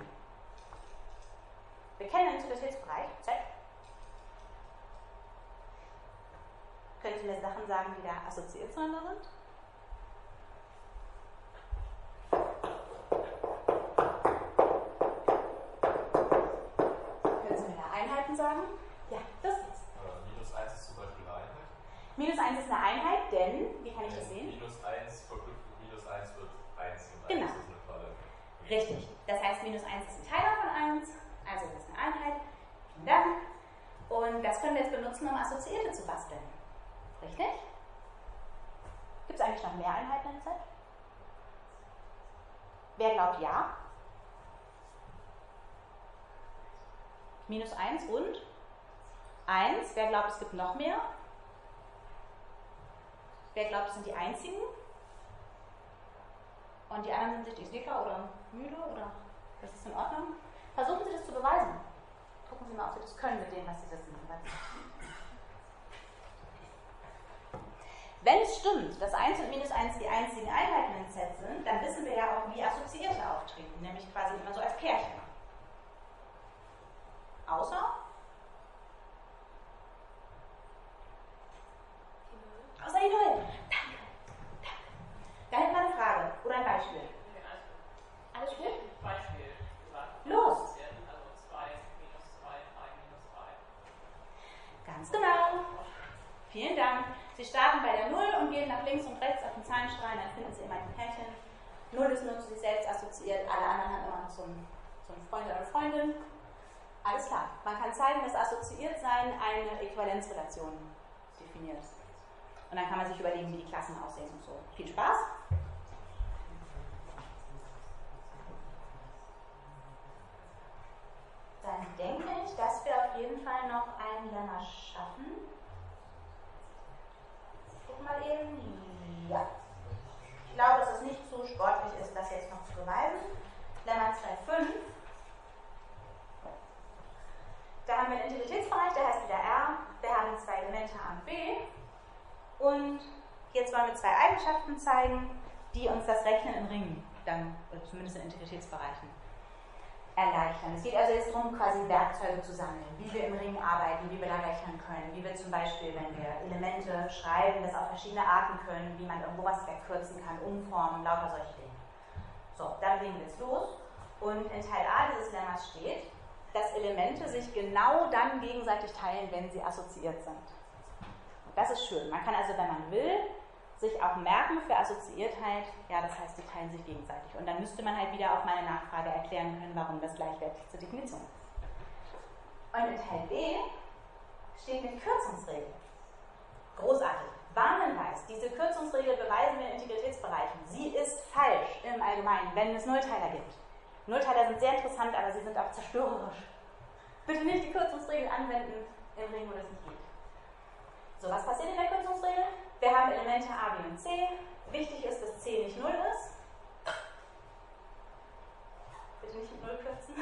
Wir kennen den Integritätsbereich Z. Können Sie mir Sachen sagen, die da assoziiert zueinander sind? Können Sie mir da Einheiten sagen? Ja, das ist. Äh, minus eins ist zum Beispiel eine Einheit. Minus eins ist eine Einheit, denn, wie kann ich das sehen? Minus eins verknüpft mit minus eins wird eins und Genau. eins ist eine Falle. Richtig. Das heißt, minus eins ist ein Teiler von eins, also das ist eine Einheit. Vielen Dank. Und das können wir jetzt benutzen, um Assoziierte zu basteln. eigentlich noch mehr Einheiten im Z? Wer glaubt ja? Minus eins und eins. Wer glaubt, es gibt noch mehr? Wer glaubt, es sind die einzigen? Und die anderen sind sich sicher oder müde oder das ist in Ordnung? Versuchen Sie das zu beweisen. Gucken Sie mal, ob Sie das können mit dem, was Sie wissen. Wenn es stimmt, dass eins und minus eins die einzigen Einheiten im Z sind, dann wissen wir ja auch, wie Assoziierte auftreten, nämlich quasi immer so als Pärchen. Außer? Außer die Null. Danke. Danke. Da hätte man eine Frage oder ein Beispiel. Alles gut? Beispiel. Los. Also zwei minus zwei, drei minus drei. Ganz genau. Vielen Dank. Sie starten bei der Null und gehen nach links und rechts auf den Zahlenstrahl, dann finden Sie immer ein Pärchen. Null ist nur zu sich selbst assoziiert, alle anderen haben immer noch so einen, so einen Freund oder Freundin. Alles klar. Man kann zeigen, dass Assoziiertsein eine Äquivalenzrelation definiert. Und dann kann man sich überlegen, wie die Klassen aussehen und so. Viel Spaß! Dann denke ich, dass wir auf jeden Fall noch ein Lemma schaffen. Guck mal eben. Ja. Ich glaube, dass es nicht zu sportlich ist, das jetzt noch zu beweisen. Lemma zwei Komma fünf. Da haben wir einen Integritätsbereich, der heißt wieder R. Wir haben zwei Elemente A und B. Und jetzt wollen wir zwei Eigenschaften zeigen, die uns das Rechnen in Ringen, dann oder zumindest in Integritätsbereichen, erleichtern. Es geht also jetzt darum, quasi Werkzeuge zu sammeln, wie wir im Ring arbeiten, wie wir da rechnen können, wie wir zum Beispiel, wenn wir Elemente schreiben, das auf verschiedene Arten können, wie man irgendwo was wegkürzen kann, umformen, lauter solche Dinge. So, dann legen wir jetzt los. Und in Teil A dieses Lemmas steht, dass Elemente sich genau dann gegenseitig teilen, wenn sie assoziiert sind. Und das ist schön. Man kann also, wenn man will, sich auch merken für Assoziiertheit, ja, das heißt, die teilen sich gegenseitig. Und dann müsste man halt wieder auf meine Nachfrage erklären können, warum das gleichwertig zur Definition ist. Und in Teil B steht eine Kürzungsregel. Großartig. Warnhinweis. Diese Kürzungsregel beweisen wir in Integritätsbereichen. Sie ist falsch im Allgemeinen, wenn es Nullteiler gibt. Nullteiler sind sehr interessant, aber sie sind auch zerstörerisch. Bitte nicht die Kürzungsregel anwenden im Ring, wo das nicht geht. So, was passiert in der Kürzungsregel? Wir haben Elemente A, B und C. Wichtig ist, dass C nicht null ist. Bitte nicht mit null kürzen.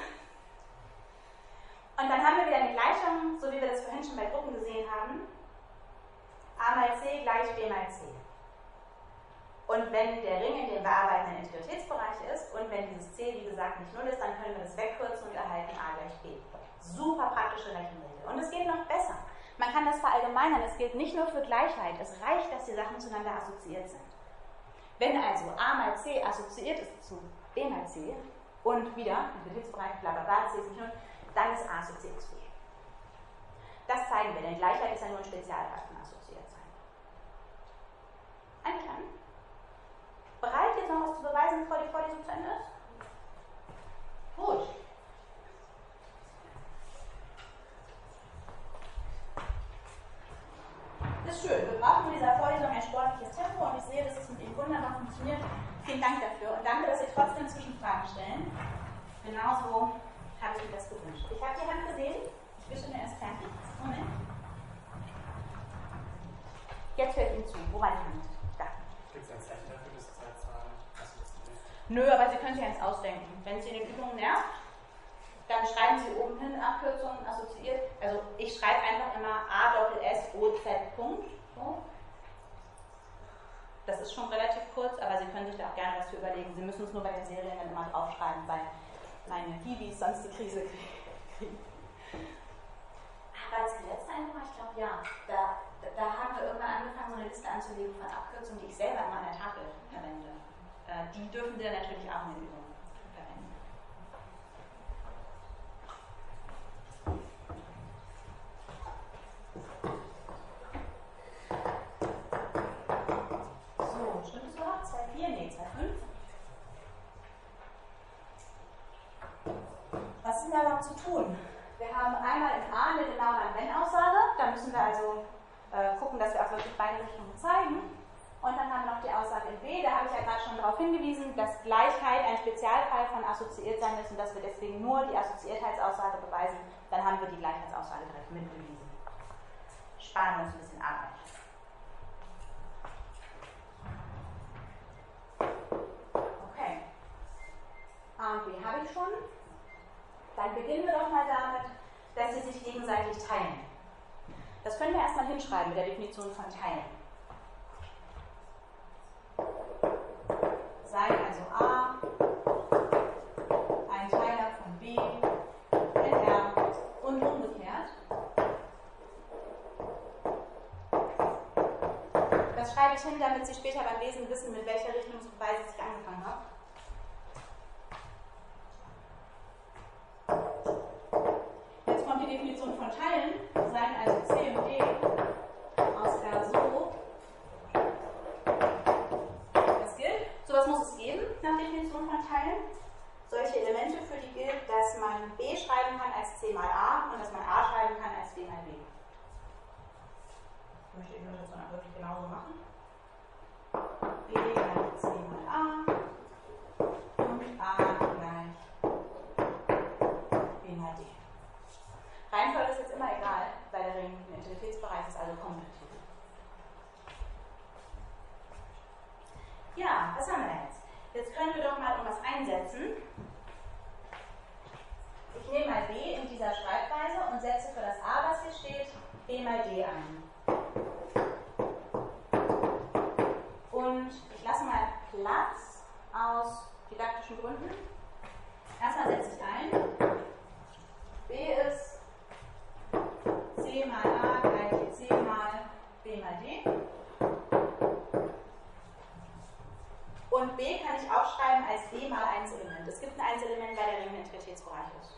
Und dann haben wir wieder eine Gleichung, so wie wir das vorhin schon bei Gruppen gesehen haben. A mal C gleich B mal C. Und wenn der Ring, in dem wir arbeiten, ein Integritätsbereich ist und wenn dieses C, wie gesagt, nicht null ist, dann können wir das wegkürzen und erhalten A gleich B. Super praktische Rechenregel. Und es geht noch besser. Man kann das verallgemeinern. Es gilt nicht nur für Gleichheit. Es reicht, dass die Sachen zueinander assoziiert sind. Wenn also A mal C assoziiert ist zu B mal C und wieder, Integritätsbereich, bla bla bla, C ist nicht null, dann ist A assoziiert zu B. Das zeigen wir, denn Gleichheit ist ja nur ein Spezialfall von Assoziiertsein. Einverstanden? Bereit, jetzt noch was zu beweisen, bevor die Vorlesung zu Ende ist? Gut. Ist schön. Wir brauchen in dieser Vorlesung ein sportliches Tempo und ich sehe, dass es mit Ihnen wunderbar funktioniert. Vielen Dank dafür und danke, dass Sie trotzdem Zwischenfragen stellen. Genauso habe ich mir das gewünscht. Ich habe die Hand gesehen. Ich wische mir erst fertig. Moment. Jetzt höre ich Ihnen zu. Wo war die Hand? Da. Gibt es ein Zeichen dafür, dass Zeitzahlen assoziiert? Nö, aber Sie können sich eins ausdenken. Wenn es in den Übungen nervt, dann schreiben Sie oben hin Abkürzungen assoziiert. Also ich schreibe einfach immer A Doppel S O Z Punkt. So. Das ist schon relativ kurz, aber Sie können sich da auch gerne was für überlegen. Sie müssen es nur bei den Serien dann immer draufschreiben, weil meine Hiwis sonst die Krise kriegen. War das die letzte Einwohner? Ich glaube ja. Da, da haben wir irgendwann angefangen, so eine Liste anzulegen von Abkürzungen, die ich selber immer an der Tafel verwende. Äh, die dürfen Sie dann natürlich auch in den Übungen verwenden. So, stimmt es überhaupt? zwei Komma vier? Nee, zwei Komma fünf. Was ist denn da überhaupt zu tun? Wir haben einmal in A eine genaue Wenn-Aussage. Da müssen wir also äh, gucken, dass wir auch wirklich beide Richtungen zeigen. Und dann haben wir noch die Aussage darauf hingewiesen, dass Gleichheit ein Spezialfall von assoziiert sein ist und dass wir deswegen nur die Assoziiertheitsaussage beweisen. Dann haben wir die Gleichheitsaussage direkt mitbewiesen. Sparen wir uns ein bisschen Arbeit. Okay. A und B habe ich schon. Dann beginnen wir doch mal damit, dass sie sich gegenseitig teilen. Das können wir erstmal hinschreiben mit der Definition von Teilen. Sei also A ein Teiler von B in R und umgekehrt. Das schreibe ich hin, damit Sie später beim Lesen wissen, mit welcher Richtungsweise ich angefangen habe. Jetzt kommt die Definition von Teilen. Seien also C und D aus R so. Das gilt. Sowas muss es geben nach Definition von Teilen. Solche Elemente, für die gilt, dass man B schreiben kann als C mal A und dass man A schreiben kann als B mal B. Ich möchte die Notation auch wirklich genauso machen. B gleich C mal A und A gleich B mal D. Reihenfolge ist jetzt immer egal, weil der Ring im Integritätsbereich ist, also kommutativ. Ja, was haben wir jetzt? Jetzt können wir doch mal irgendwas einsetzen. Ich nehme mal B in dieser Schreibweise und setze für das A, was hier steht, B mal D ein. Und ich lasse mal Platz aus didaktischen Gründen. Erstmal setze ich ein. B ist C mal A gleich C mal B mal D. Und B kann ich aufschreiben als B mal eins Element. Es gibt ein eins Element, weil der Ring im Integritätsbereich ist.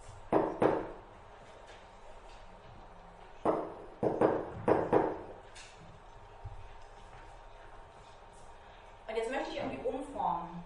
Und jetzt möchte ich irgendwie umformen.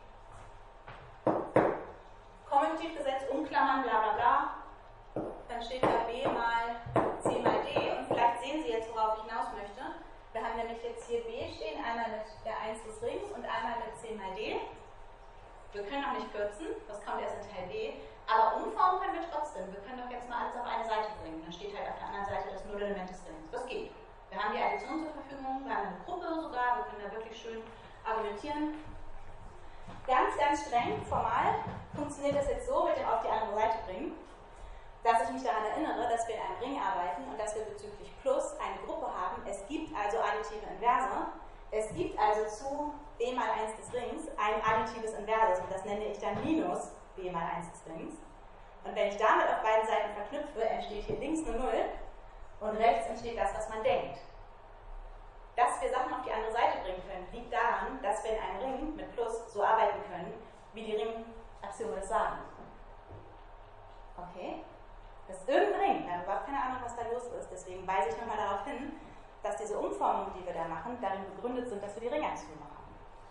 Kommutativgesetz umklammern, bla bla bla. Dann steht da B mal C mal D. Und vielleicht sehen Sie jetzt, worauf ich hinaus möchte. Wir haben nämlich jetzt hier B stehen, einmal mit der eins des Rings und einmal mit C mal D. Wir können noch nicht kürzen, das kommt erst in Teil B, aber umformen können wir trotzdem. Wir können doch jetzt mal alles auf eine Seite bringen. Dann steht halt auf der anderen Seite das Nullelement des Rings. Das geht. Wir haben die Addition zur Verfügung, wir haben eine Gruppe sogar, wir können da wirklich schön argumentieren. Ganz, ganz streng, formal, funktioniert das jetzt so, mit dem auf die andere Seite bringen, dass ich mich daran erinnere, dass wir in einem Ring arbeiten und dass wir bezüglich Plus eine Gruppe haben. Es gibt also additive Inverse. Es gibt also zu B mal eins des Rings ein additives Inverses und das nenne ich dann minus B mal eins des Rings. Und wenn ich damit auf beiden Seiten verknüpfe, entsteht hier links eine Null und rechts entsteht das, was man denkt. Dass wir Sachen auf die andere Seite bringen können, liegt daran, dass wir in einem Ring mit Plus so arbeiten können, wie die Ringaxiome das sagen. Okay? Das ist irgendein Ring. Wir haben überhaupt keine Ahnung, was da los ist. Deswegen weise ich nochmal darauf hin, dass diese Umformungen, die wir da machen, darin begründet sind, dass wir die Ringaxiome haben.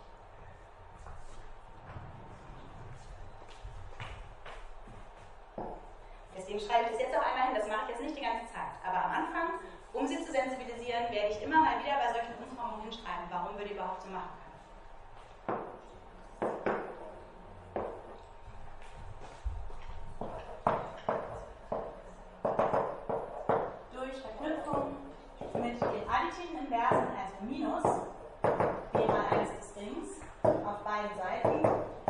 Deswegen schreibe ich das jetzt auch einmal hin. Das mache ich jetzt nicht die ganze Zeit. Aber am Anfang, um Sie zu sensibilisieren, werde ich immer mal wieder bei solchen Umformungen hinschreiben, warum wir die überhaupt so machen können. Inversen, also minus B mal eins des Rings auf beiden Seiten.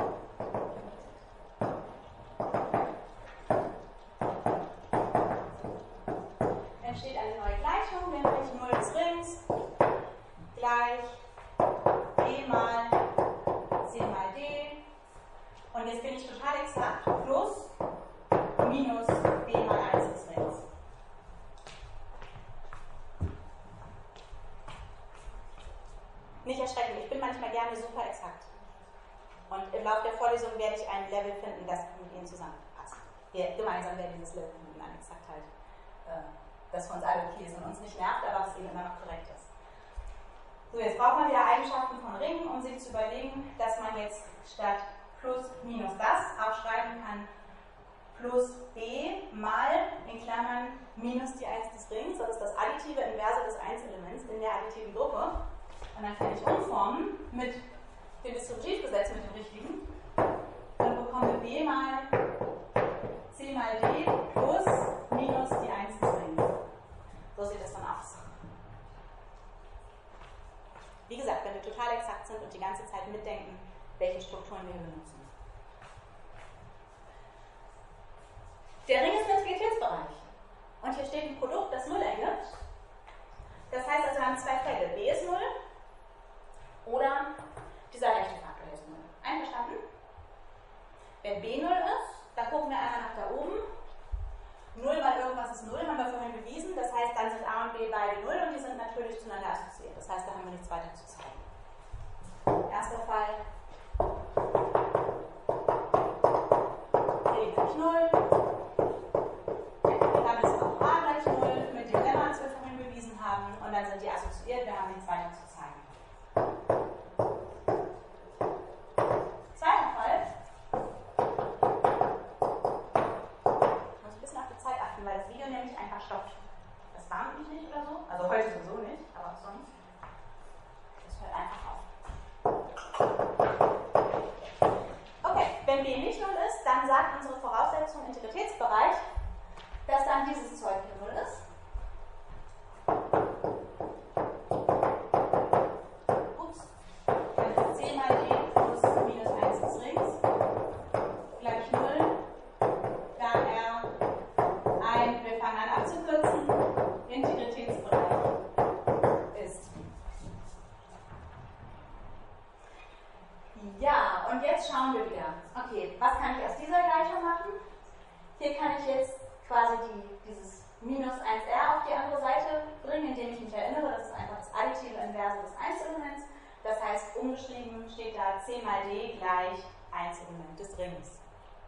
Entsteht eine neue Gleichung, nämlich null des Rings gleich B mal C mal D. Und jetzt bin ich total exakt, plus minus B mal eins des Rings. Nicht erschrecken, ich bin manchmal gerne super exakt. Und im Laufe der Vorlesung werde ich ein Level finden, das mit Ihnen zusammenpasst. Wir gemeinsam werden dieses Level finden an Exaktheit, äh, das für uns alle okay ist und uns nicht nervt, aber was eben immer noch korrekt ist. So, jetzt braucht man wieder Eigenschaften von Ringen, um sich zu überlegen, dass man jetzt statt plus minus das aufschreiben kann plus b mal in Klammern minus die eins des Rings, das ist das additive Inverse des eins Elements in der additiven Gruppe. Und dann kann ich umformen mit dem Distributivgesetz mit dem richtigen, dann bekommen wir b mal c mal d plus minus die eins des Rings. So sieht das dann aus. Wie gesagt, wenn wir total exakt sind und die ganze Zeit mitdenken, welche Strukturen wir benutzen. Der Ring ist ein Integritätsbereich. Und hier steht ein Produkt, das null ergibt. Das heißt also, wir haben zwei Fälle. B ist null oder dieser rechte Faktor hier ist null. Einverstanden? Wenn B null ist, dann gucken wir einmal nach da oben. null mal irgendwas ist null, haben wir vorhin bewiesen. Das heißt, dann sind A und B beide null und die sind natürlich zueinander assoziiert. Das heißt, da haben wir nichts weiter zu zeigen. Erster Fall. B gleich null. Dann ist auch A gleich null mit dem Lemma, das wir vorhin bewiesen haben. Und dann sind die assoziiert, wir haben nichts weiter zu zeigen. Zweiter Fall. Ich muss ein bisschen auf die Zeit achten, weil das Video nämlich einfach stoppt. Das warnt mich nicht oder so. Also heute sowieso nicht, aber auch sonst. Das hört einfach auf. Okay, wenn B nicht null ist, dann sagt unsere Voraussetzung im Integritätsbereich, dass dann dieses Zeug hier null ist. Ups. Dann ist c mal d plus minus eins des Rings gleich null, da er ein, wir fangen an abzukürzen, Integritätsbereich ist. Ja, und jetzt schauen wir wieder. Okay, was kann ich aus dieser Gleichung machen? Hier kann ich jetzt quasi die, dieses minus eins r auf die andere Seite bringen, indem ich mich erinnere, das ist einfach das additive Inverse des Einzelements. Das heißt, umgeschrieben steht da c mal d gleich Einzelement des Rings.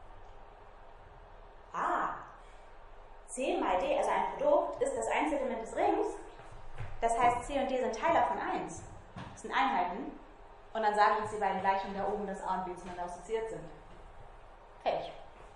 Ah, c mal d, also ein Produkt, ist das Einzelement des Rings. Das heißt, c und d sind Teiler von eins. Das sind Einheiten. Und dann sagen uns die beiden Gleichungen da oben, dass a und b zueinander assoziiert sind. Fertig.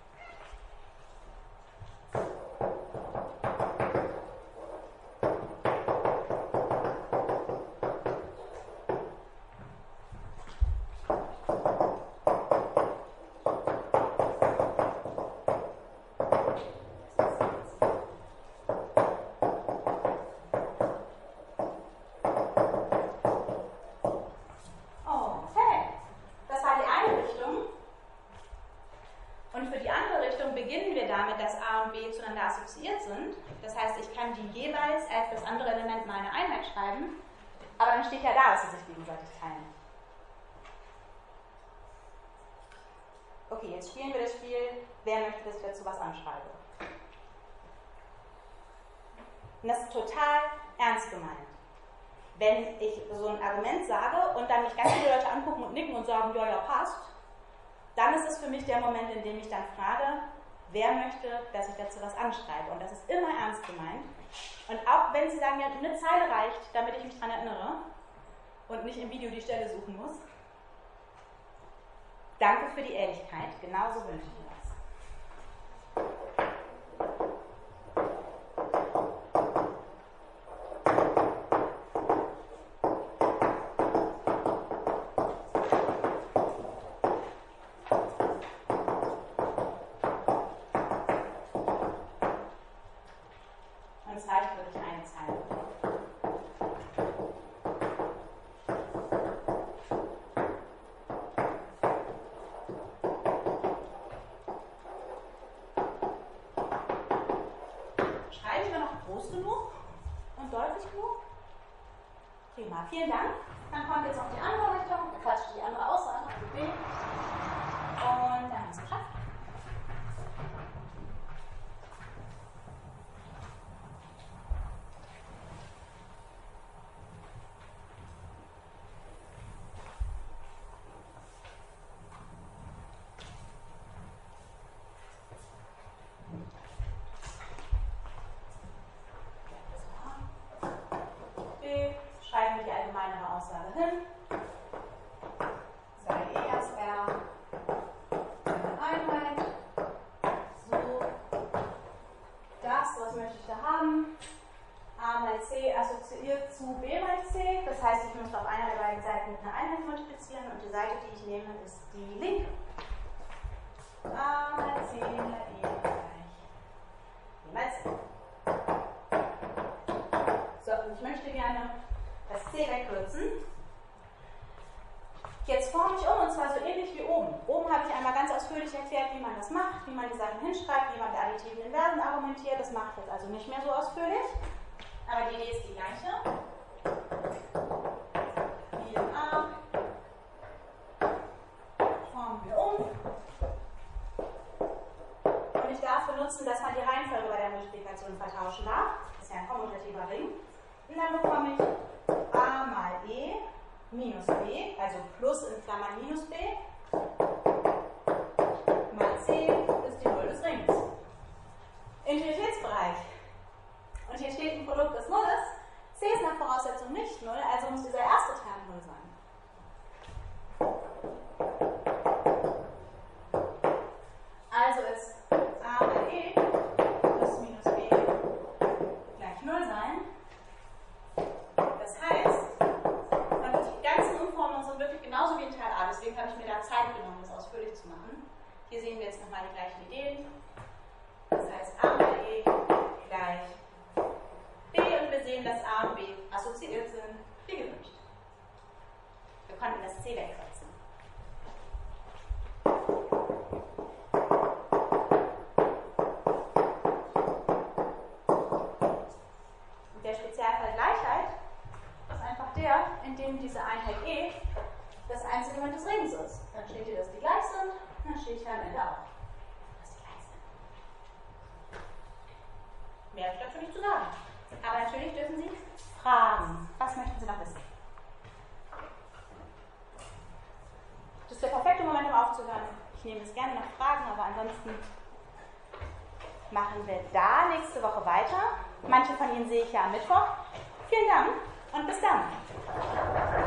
Assoziiert sind. Das heißt, ich kann die jeweils als das andere Element mal eine Einheit schreiben, aber dann steht ja da, dass sie sich gegenseitig teilen. Okay, jetzt spielen wir das Spiel, wer möchte, dass ich dazu was anschreibe. Und das ist total ernst gemeint. Wenn ich so ein Argument sage und dann mich ganz viele Leute angucken und nicken und sagen, ja, ja, passt, dann ist es für mich der Moment, in dem ich dann frage, wer möchte, dass ich dazu was anschreibe? Und das ist immer ernst gemeint. Und auch wenn Sie sagen, ja, eine Zeile reicht, damit ich mich daran erinnere und nicht im Video die Stelle suchen muss. Danke für die Ehrlichkeit. Genauso wünsche ich mir das. Prima, vielen Dank. Dann kommt jetzt noch die andere Richtung, Quatsch, die andere Aussage, B. Und dann haben wir es geschafft. Schreiben wir die allgemeinere Aussage hin. Sei E erst R eine Einheit. So. Das, was möchte ich da haben? A mal C C assoziiert zu B mal C. Das heißt, ich muss auf einer der beiden Seiten mit einer Einheit multiplizieren und die Seite, die ich nehme, ist die linke. A mal C mal E gleich B mal C. So, und ich möchte gerne das C wegkürzen. Jetzt forme ich um, und zwar so ähnlich wie oben. Oben habe ich einmal ganz ausführlich erklärt, wie man das macht, wie man die Sachen hinschreibt, wie man mit additiven Inversen argumentiert. Das mache ich jetzt also nicht mehr so ausführlich. Aber die Idee ist die gleiche. vier a formen wir um. Und ich darf benutzen, dass man die Reihenfolge bei der Multiplikation vertauschen darf. Das ist ja ein kommutativer Ring. Und dann bekomme ich a mal e minus b, also plus in Klammern minus b, mal c ist die Null des Rings. Integritätsbereich. Und hier steht ein Produkt des Nulles. C ist nach Voraussetzung nicht Null, also muss dieser erste Term Null sein. Also ist a mal e plus minus b gleich Null sein. Das heißt, die ganzen Umformungen sind wirklich genauso wie in Teil A, deswegen habe ich mir da Zeit genommen, das ausführlich zu machen. Hier sehen wir jetzt nochmal die gleichen Ideen. Das heißt, a mal e gleich b, und wir sehen, dass a und b assoziiert sind, wie gewünscht. Wir konnten das c wegkürzen. Und der Spezialfall Gleichheit ist einfach der, in dem diese Einheit e das Einzelement des Rings ist. Dann steht hier, dass die gleich sind, und dann steht hier am Ende auch, dass die gleich sind. Mehr habe ich dazu nicht zu sagen. Aber natürlich dürfen Sie fragen. Was möchten Sie noch wissen? Das ist der perfekte Moment, um aufzuhören. Ich nehme jetzt gerne noch Fragen, aber ansonsten machen wir da nächste Woche weiter. Manche von Ihnen sehe ich ja am Mittwoch. Vielen Dank und bis dann.